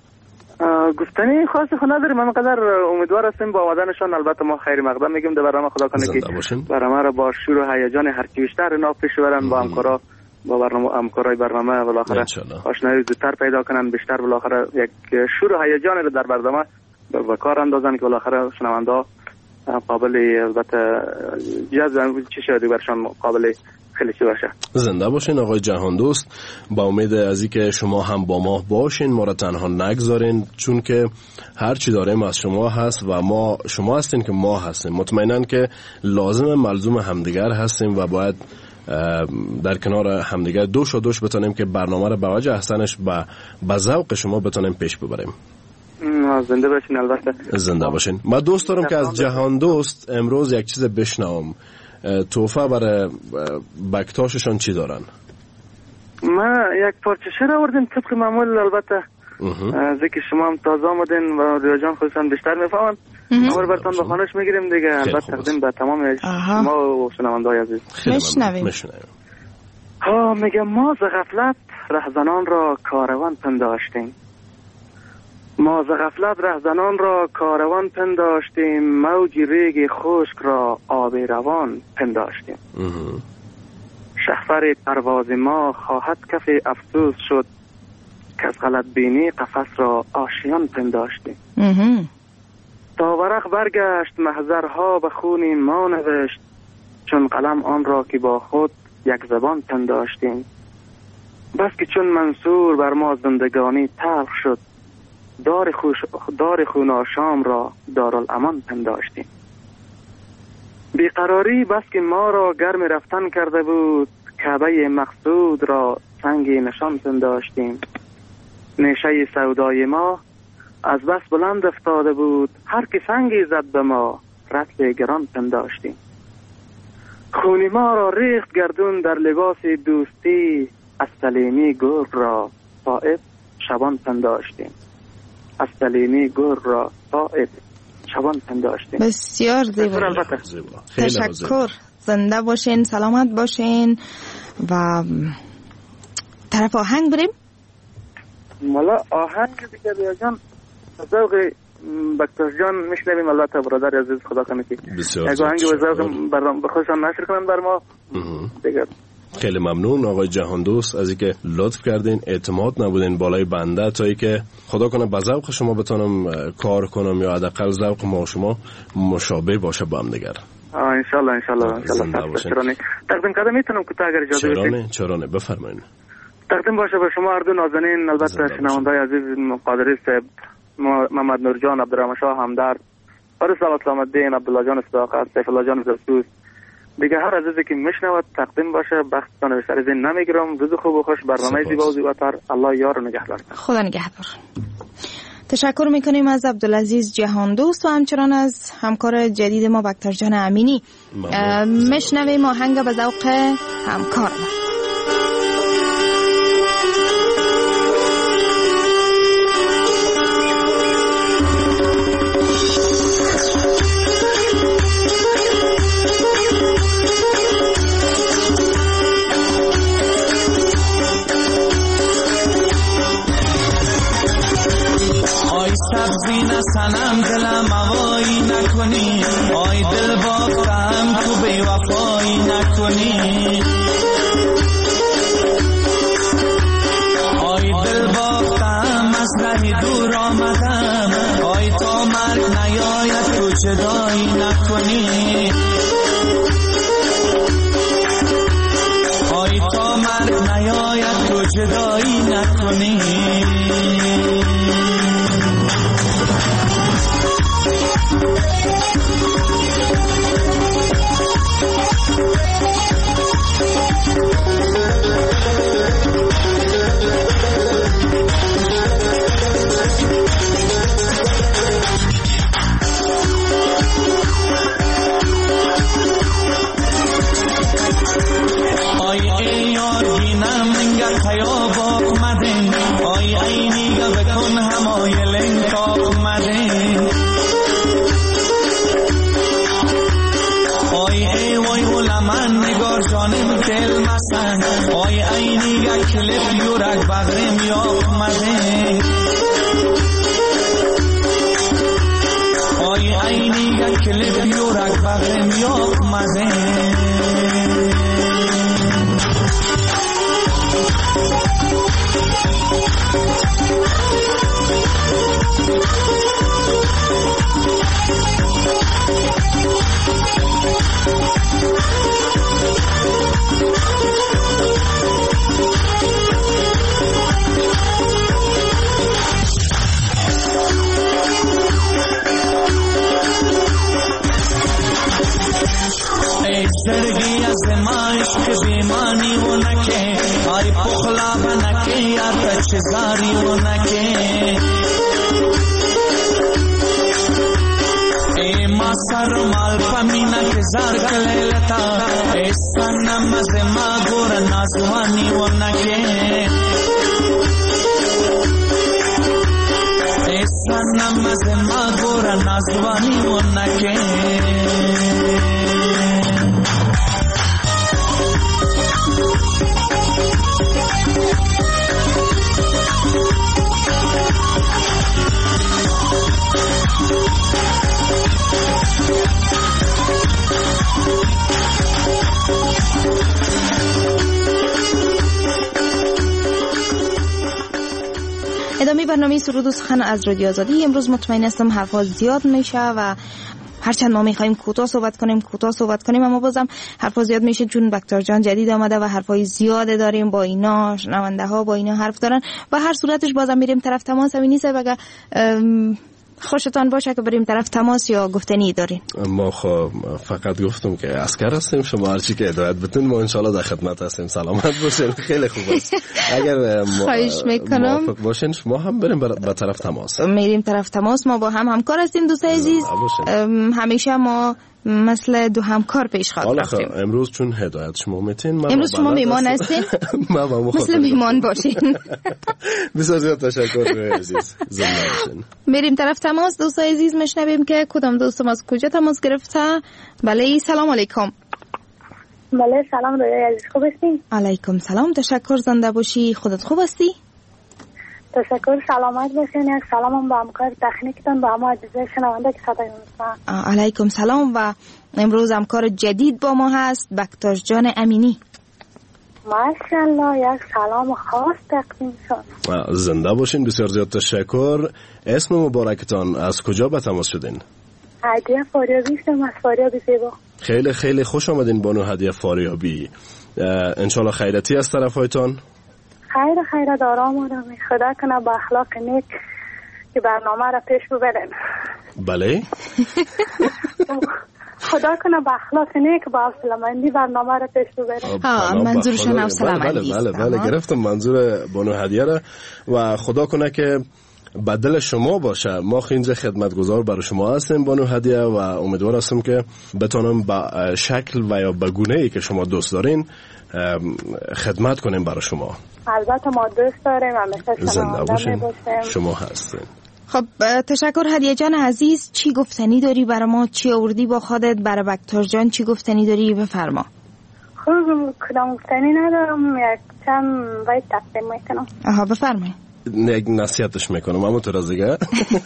گفتنی خاصی خود نداریم. من قدر امیدوار هستیم با آمدنشان. البته ما خیر مقدم میگیم در برنامه. خدا کنه که برنامه را با شور و هیجان هر چی بیشتر اینا پیش برن، با همکارا با برنامه همکارای برنامه بالاخره آشنایی زودتر پیدا کنن، بیشتر بالاخره یک شور و هیجانی رو در برنامه به کار اندازن که بالاخره شنوندا قابل البته جذب چه شده برشان قابل خیلی چی باشه. زنده باشین آقای جهان دوست. با امید از اینکه شما هم با ما باشین، ما را تنها نگذارین، چون که هر چی داریم از شما هست و ما شما هستین که ما هستیم. مطمئنن که لازم ملزوم همدیگر هستیم و باید در کنار همدیگر دوش و دوش بتونیم که برنامه را به وجه احسنش به به ذوق شما بتونیم پیش ببریم. زنده باشین. البته زنده باشین. من دوست دارم که از جهان دوست امروز یک چیز بشنوم. توفه برای بکتاششان چی دارن؟ ما یک پارچه شعر آوردیم طبق معمول. البته از اینکه شما هم تازه آمدین و رادیو جان خودتان بیشتر میفهمن ما رو براتون به خانش میگیریم دیگه. البته تقدیم به تمام شما و شنونده‌های عزیز. میشنویم. ها میگه ما ز غفلت رهزنان را کاروان پنداشتیم، ما ز غفلت رهزنان را کاروان پنداشتیم، موج ریگ خشک را آب روان پنداشتیم. شهپر پرواز ما خواهد کف افسوس شد، که از غلط بینی قفس را آشیان پنداشتیم. تا ورق برگشت محضرها به خون ما نوشت، چون قلم آن را که با خود یک زبان پنداشتیم. بس که چون منصور بر ما زندگانی تلخ شد، دار, خوش دار خوناشام را دارالامان پنداشتیم. بیقراری بس که ما را گرم رفتن کرده بود، کعبه مقصود را سنگی نشان پنداشتیم. نیشه سودای ما از بس بلند افتاده بود، هر که سنگی زد به ما رطل گران پنداشتیم. خون ما را ریخت گردون در لباس دوستی، از سلیمی گرگ را صائب شبان پنداشتیم. از سلیمی گرگ را صائب شبان پنداشتیم. بسیار زیبا. تشکر. زنده باشین، سلامت باشین. و طرف آهنگ بریم. مالا آهنگ دیگه بیا جان ذوق بکتر جان میشنویم. البته برادر عزیز خدا کنه که یک آهنگ به ذوق برام به خودشان نشر کنن بر ما دیگه. خیلی ممنون آقای جهان دوست از اینکه لطف کردین، اعتماد نبودین بالای بنده تا اینکه خدا کنه به ذوق شما بتونم کار کنم یا حداقل ذوق ما و شما مشابه باشه با هم دیگر. آه ان شاء الله ان شاء الله ان شاء الله. تقدیم کردم میتونم که اگر اجازه بدید. چرانه چرانه بفرمایید. تقدیم باشه به شما اردو نازنین، البته شنونده‌های عزیز قادری صاحب، محمد نورجان، عبدالرحمن شاه همدرد، فارس اسلام الدین، عبدالله جان صداقت، سیف الله جان زرسوس، دیگه هر عزیزی که میشنود تقدیم باشه. بختتان بیشتر از این نمیگیرم. روز خوب و خوش، برنامه زیبا و زیباتر. الله یار و نگهدار. خدا نگهدار. تشکر میکنیم از عبدالعزیز جهان دوست و همچنان از همکار جدید ما بکتر جان امینی. میشنویم آهنگ به ذوق همکار. سبزی نسنم دلم هوایی نکنی، آی دل بافتم تو بی وفایی نکنی، آی دل بافتم از راه دور آمدم، آی تا مرگ نیاید تو جدایی نکنی، آی تا مرگ نیاید تو جدایی نکنی. آی اینی یک کلپ یورک بغرم یا مده، آی اینی یک کلپ یورک بغرم یا مده. زرگی از مایش که بیمانی و نکه، آی پخلا بنکه یا تچزاری و نکه، ای ما سر مال پمینا که زار کلیلتا، ای سنم از ما گور نازوانی و نکه، تنم از مگور نزدوانی و نکه ادامه برنامه سرود و سخن از رادیو آزادی. امروز مطمئن هستم حرفا زیاد میشه و هرچند ما میخوایم کوتاه صحبت کنیم کوتاه صحبت کنیم اما بازم حرفا زیاد میشه چون بکتر جان جدید آمده و حرفای زیاده داریم با اینا، شنونده ها با اینا حرف دارن و هر صورتش بازم میریم طرف تماس. همین نیست اگر خوشتان باشه که بریم طرف تماس یا گفتنی دارین. ما خب فقط گفتم که عسکر هستیم، شما هرچی که هدایت بتون ما انشالله در خدمت هستیم. سلامت باشین. خیلی خوب است. اگر خواهش میکنم موافق باشین شما هم بریم به طرف تماس. میریم طرف تماس. ما با هم همکار هستیم دوستای عزیز. همیشه ما مثل دو همکار پیش خواهد رفتیم. امروز چون هدایت شما میتین امروز شما میمان هستین مثل میمان باشین. بسیار زیاد تشکر عزیز. زنده باشین. میریم طرف تماس. دوستای عزیز میشنویم که کدام دوستم از کجا تماس گرفته. بله سلام علیکم. بله سلام رویا عزیز، خوب هستین؟ علیکم سلام، تشکر. زنده باشی. خودت خوب هستی؟ تشکر، سلامت باشین. یک سلام با همکار تکنیکتون با همه عزیزای شنونده که صدای میشنون. علیکم سلام. و امروز همکار جدید با ما هست بکتاش جان امینی. ماشاءالله، یک سلام خاص تقدیم شد. زنده باشین. بسیار زیاد تشکر. اسم مبارکتان، از کجا به تماس شدین؟ هدیه فاریابی هستم از فاریابی زیبا. خیلی خیلی خوش آمدین بانو هدیه فاریابی. انشالله خیرتی از طرفایتان. خیر خیر دارم آرامی. خدا کنه با اخلاق نیک که برنامه را پیش ببرن. بله. خدا کنه با اخلاق نیک با حوصله‌مندی برنامه را پیش ببرن. ها منظورشون حوصله‌مندی است. بله بله بله گرفتم منظور بانو هدیه را و خدا کنه که بدل شما باشه. ما خینج خدمتگزار برای شما هستیم بانو هدیه و امیدوار هستم که بتونم با شکل و یا به گونه‌ای که شما دوست دارین خدمت کنیم برای شما. البته ما دوست داریم و مثل زنده باشین. شما هستین. خب تشکر هدیه جان عزیز. چی گفتنی داری برای ما؟ چی آوردی با خودت؟ برای بکتار جان چی گفتنی داری؟ بفرما. خب کدام گفتنی ندارم، یک چند باید تقدیم میکنم. آها بفرمایید. یک نصیحتش میکنم اما تو از دیگه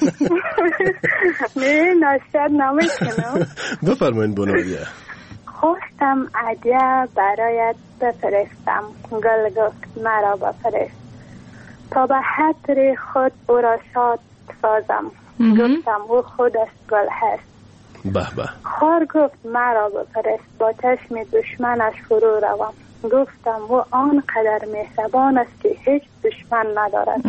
نه نصیحت نمیکنم. بفرمایید بانو هدیه. خواستم هدیه برایت بفرستم، گل گفت مرا بفرست تا به خاطر خود او را شاد سازم. گفتم او خودش گل هست. به به. خار گفت مرا بفرست با چشم دشمنش فرو روم. گفتم او آنقدر مهربان است که هیچ دشمن ندارد.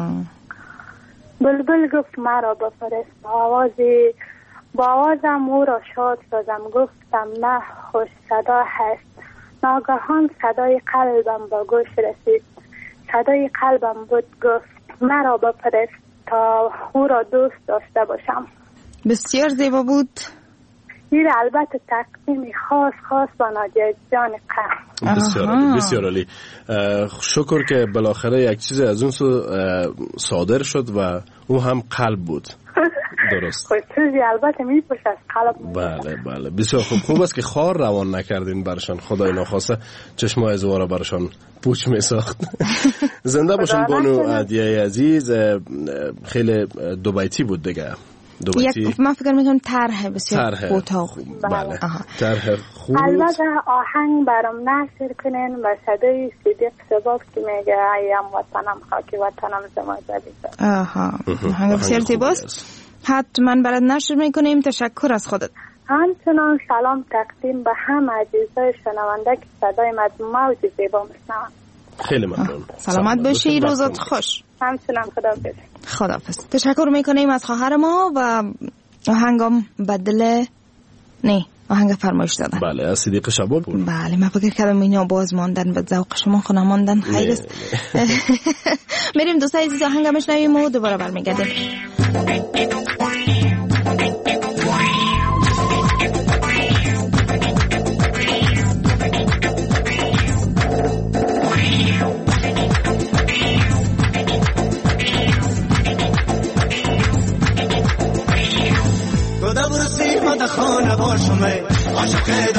بلبل گفت مرا بفرست با آوازی با آوازم او را شاد سازم. گفتم نه خوش صدا هست. ناگهان صدای قلبم با گوش رسید. صدای قلبم بود گفت مرا بفرست تا او را دوست داشته باشم. بسیار زیبا بود. این البته تقدیم خاص خاص با نادیه جان قم. بسیار عالی بسیار عالی. شکر که بالاخره یک چیز از اون سو صادر شد و او هم قلب بود. درست. خب چیزی البته میپوشه از قلب. بله بله بسیار خوب. خوب است که خار روان نکردین برشان. خدای ناخواسته چشمای زوارا برشان پوچ میساخت. زنده باشن بانو هدیه عزیز. خیلی دو بیتی بود دیگه. یک من فکر میکنم طرح بسیار کوتاه. بله طرح خوب. البته آهنگ برام نشر کنین و صدای صدیق سباب که میگه ایم وطنم خاکی وطنم زما جدید. آها آهنگ بسیار زیباست. حتما برات نشر میکنیم. تشکر از خودت. همچنان سلام تقدیم به هم عزیزای شنونده که صدای موج زیبا میشنون. خیلی ممنون. سلامت باشی. روزت خوش. همچنان خداحافظ. خداحافظ. تشکر میکنیم از خواهر ما و آهنگم بدل نه آهنگ فرمایش دادن. بله از صدیق شباب بود. بله من فکر کردم اینا باز ماندن به ذوق شما خونه ماندن. خیر است. میریم دوستای عزیز آهنگ میشنویم و دوباره برمیگردیم.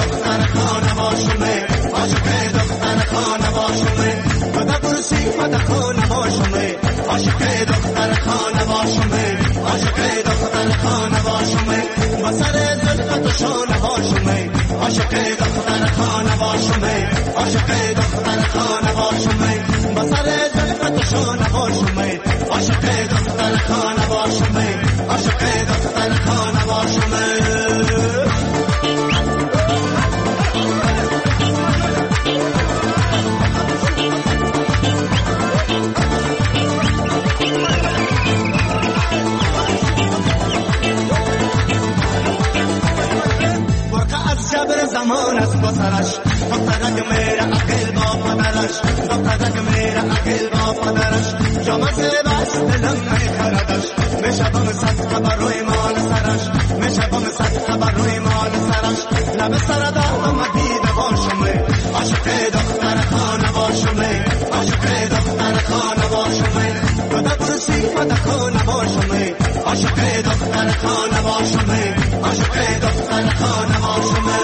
دختر خانه باشمه عاشق دختر خانه باشمه خدا برسی خدا خانه باشمه عاشق دختر خانه باشمه عاشق دختر خانه باشمه بسر زلفت و شانه باشمه عاشق دختر خانه باشمه عاشق دختر خانه باشمه بسر زلفت و شانه باشمه عاشق دختر خانه باشمه عاشق دختر خانه باشمه جبر زمان است با سرش دخترک میره عقل با پدرش دخترک میره عقل با پدرش جامعه بس دلم میخردش میشه بام صد خبر روی مال سرش میشه بام صد خبر روی مال سرش لب سر دارم دیده باشمه عاشق دختر خانه باشمه عاشق دختر خانه باشمه خدا برسی خدا خانه باشمه عاشق دختر خانه باشمه عاشق دختر خانه باشمه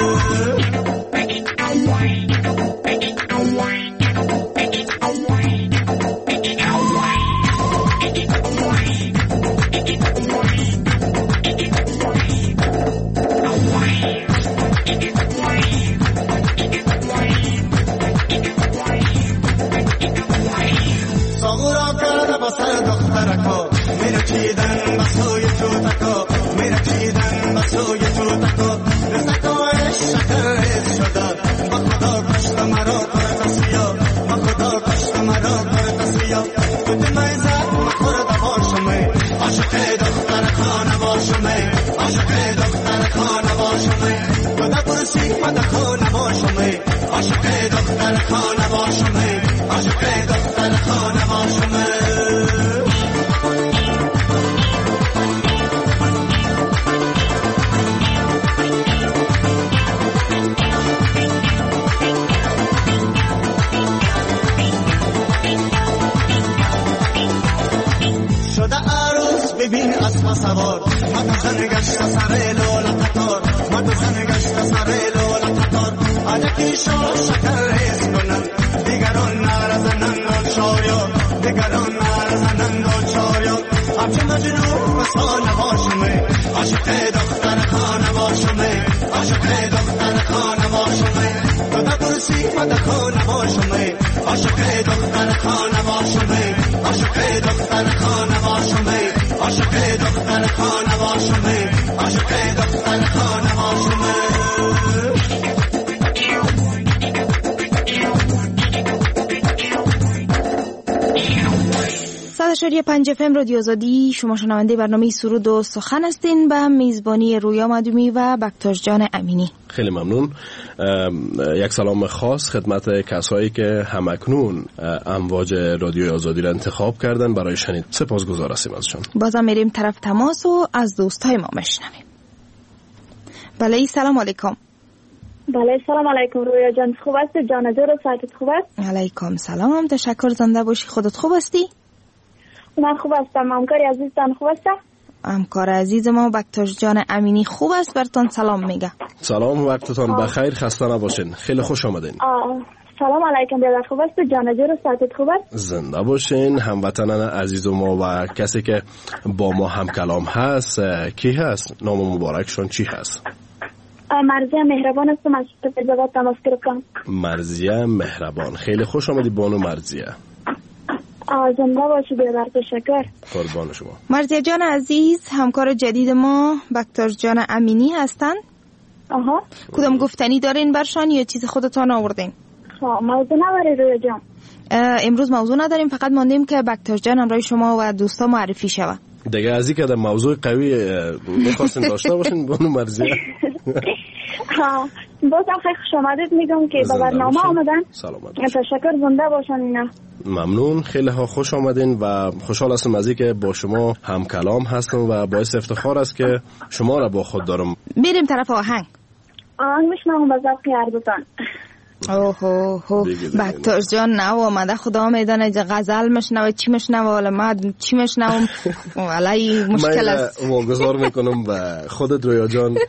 صغورا کرده با سر دخترکا میره چیدن بسوی توتکا میره چیدن بسوی توتکا رزکایش شکر ریز شده با خدا کشت مرا کرد سیا با خدا کشت مرا کرد سیا کتی میزد مخورده باشمه عاشق دختر خانه باشمه عاشق دختر خانه باشمه خدا برسی خدا خانه باشمه عاشق دختر خانه باشمه عاشق دختر خانه باشمه شده عروس ببین اسم سوار مت زن گشت سر لولا قطار مت زن گشت سر لولا قطار علکی شو شکر ریز کنن دیگران نرزنن و چاریار دیگران نرزنن و چاریار همچه مجنون بسانه باشمه عاشق دختر خانه باشمه عاشق دختر خانه باشمه خدا برسی خدا خانه باشمه عاشق دختر خانه باشمه عاشق دختر خانه باشمه عاشق دختر خانه باشمه عاشق دختر خانه باشمه صد پنج اف ام رادیو آزادی، شما شنونده برنامه سرود و سخن هستین به میزبانی رویا مدومی و بکتاش جان امینی. خیلی ممنون. یک سلام خاص خدمت کسایی که همکنون امواج رادیوی آزادی را انتخاب کردن برای شنید. سپاسگزار هستیم ازشون. بازم میریم طرف تماس و از دوستای ما بشنویم. بله سلام علیکم. بله سلام علیکم رویا جان، خوب هستی؟ جان جور و سایتت خوب است؟ علیکم سلام، تشکر. زنده باشی. خودت خوب هستی؟ من خوب هستم. همکاری عزیزتان خوب است؟ همکار عزیز ما بکتاش جان امینی خوب است، برتون سلام میگه. سلام، وقتتان بخیر، خسته نباشین. خیلی خوش آمدین. سلام علیکم برادر، خوب است؟ جان جور و سایتت خوب است؟ زنده باشین. هموطنان عزیز ما و کسی که با ما هم کلام هست کی هست؟ نام مبارکشون چی هست؟ مرزیه مهربان هستم از فیض‌آباد تماس گرفتم. مرزیه مهربان، خیلی خوش آمدی بانو مرزیه. زنده باشی برادر، تشکر. قربان شما. مرزیه جان عزیز همکار جدید ما بکتاش جان امینی هستن. آها. کدام گفتنی دارین برشان یا چیز خودتان آوردین؟ موضوع نداری رویا جان. امروز موضوع نداریم، فقط ماندیم که بکتاش جان همراه شما و دوستا معرفی شود. دیگه از این که در موضوع قوی میخواستین داشته باشین بانو مرزیه. ها بازم خیلی خوش آمدید میگم که به برنامه آمدن. سلامت. تشکر، زنده باشن اینا. ممنون، خیلی ها خوش آمدین و خوشحال هستم از اینکه با شما هم کلام هستم و باعث افتخار است که شما را با خود دارم. میریم طرف آهنگ. آهنگ میشنم به ذوق هر دوتان. اوه هو بکتاش جان نو آمده، خدا میدونه غزل مشنوه چی مشنوه، ولی ما چی مشنوم ولی مشکل است. من واگذار میکنم به خودت رویا جان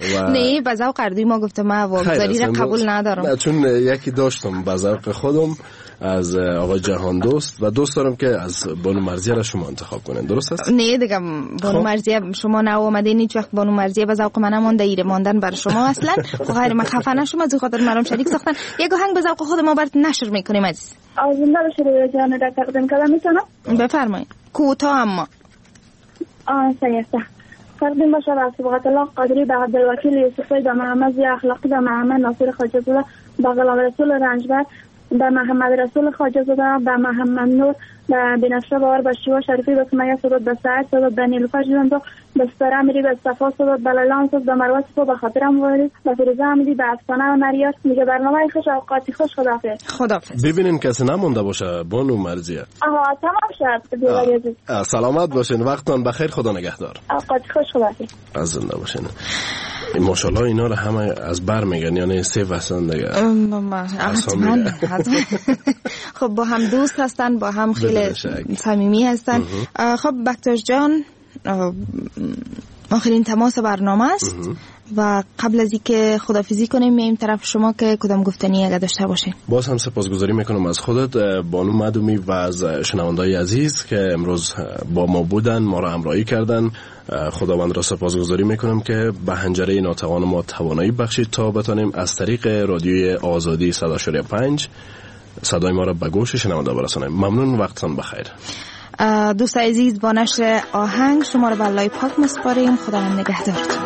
نه به ذوق اردوی ما گفتم من واگذاری را قبول ندارم. نه چون یکی داشتم به ذوق خودم از آقای جهان دوست و دوست دارم که از بانو مرضیه را شما انتخاب کنین. درست است؟ نه دیگه بانو مرضیه شما نه اومدین هیچ وقت بانو مرضیه به ذوق من مونده ایره ماندن بر شما اصلا غیر من خفه نشم از خاطر مرام شریک ساختن. یک آهنگ به ذوق خود ما برات نشر میکنیم عزیز. آزنده بشه جان را تقدیم کردم میتونم؟ بفرمایید. کوتاه اما آه سیاسته تقدیم باشه به سبقت الله قادری به عبدالوکیل یوسفی به محمد ضیاء اخلاقی به محمد ناصر خواجه زاده به غلام رسول رنجبر به محمد رسول خواجه زاده به محمد نور به بنفشه باور به شیوا شریفی به سمیه صداد به سعد صداد به نیلوفر جلندو به ستاره امیری به صفا صداد به لیلان صداد به مروه صداد به خاطر موارد به فیروزه امیری به افسانه و نریار. میگه برنامه خوش اوقاتی خوش. خداحافظ. خداحافظ. ببینین کسی نمونده باشه بانو مرضیه. آها تمام شد. دیواری عزیز سلامت باشین. وقتتون بخیر. خدا نگهدار. اوقاتی خوش. خداحافظ. از زنده باشین. ماشاءالله اینا رو همه از بر میگن یعنی سه وسن دیگه. حتما. خب با هم دوست هستن با هم خیلی صمیمی هستن. خب بکتاش جان آخرین تماس برنامه است و قبل از اینکه خدافیزی کنیم مییم طرف شما که کدام گفتنی اگه داشته باشین. باز هم سپاسگزاری میکنم از خودت بانو مدومی و از شنوندای عزیز که امروز با ما بودن ما را همراهی کردن. خداوند را سپاسگزاری میکنم که به حنجره ناتوان ما توانایی بخشید تا بتانیم از طریق رادیوی آزادی صد و شش پنج صدای ما را به گوش شنونده برسانیم. ممنون. وقتتان بخیر. دوست عزیز با نشر آهنگ شما را به الله پاک میسپاریم. خداوند نگهدارتون.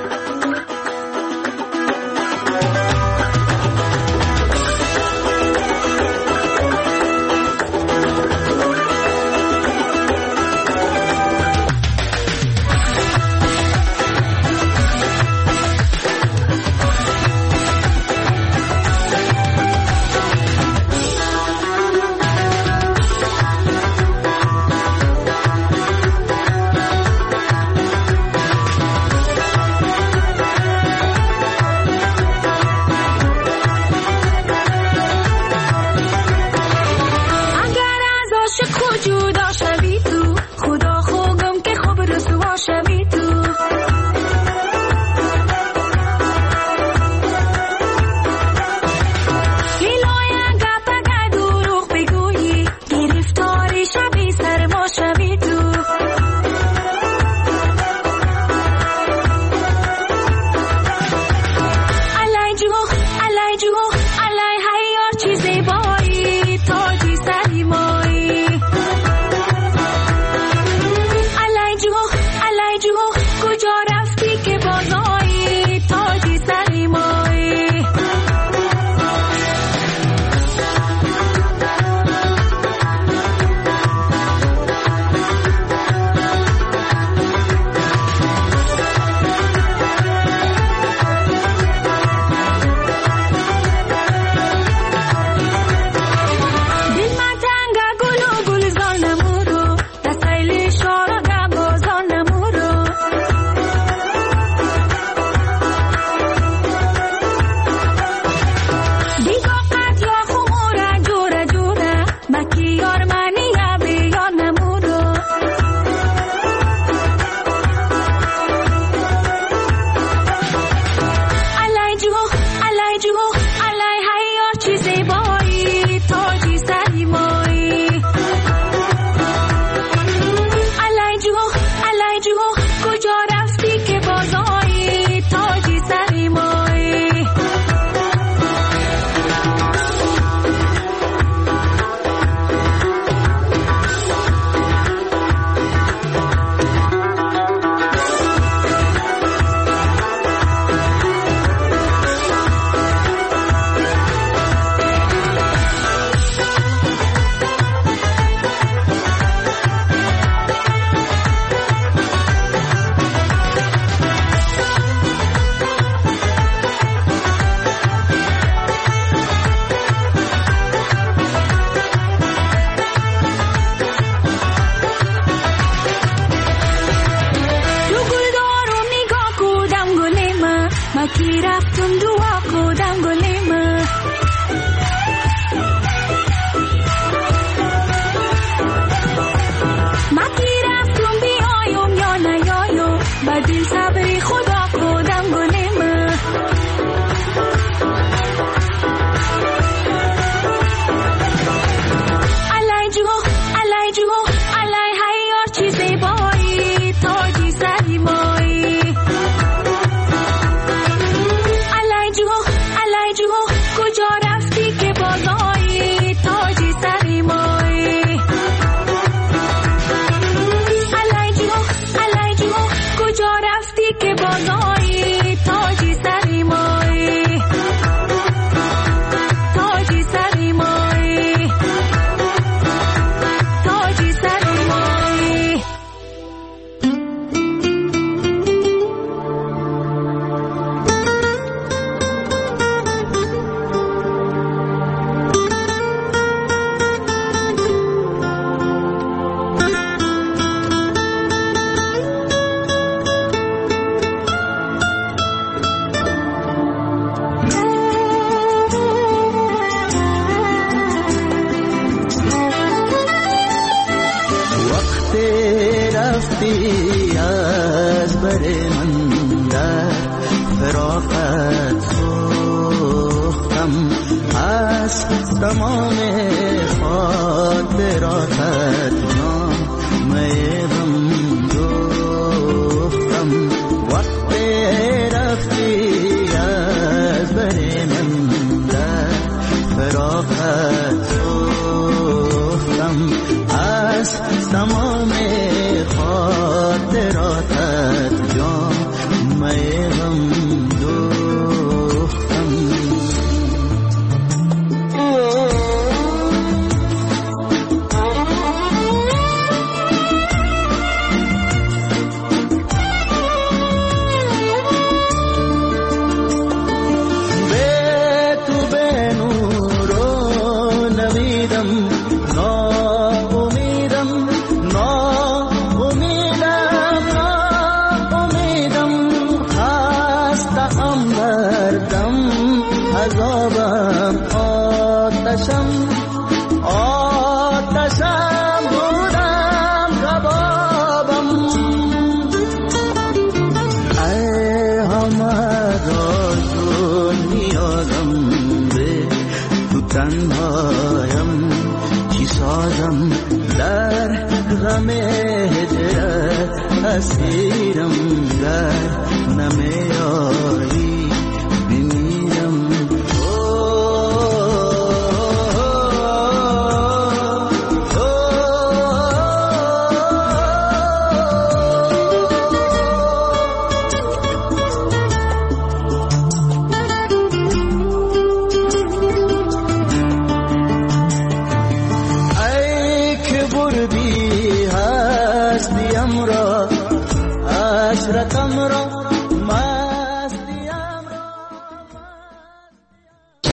رفتی از بر من در فراقت سوختم از تمام خاطراتت نامم دوختم وقتی رفتی از بر من در فراقت سوختم از تمام خاطراتت جامعم دوختم به تو به نور و نویدم ناامیدم ناامیدم ناامیدم خسته‌ام دردم عذابم آتشم آتشم بودم کبابم ای همه راز و نیازم به تو تنهایم چی سازم در غم هجرت اسیرم در نمیایم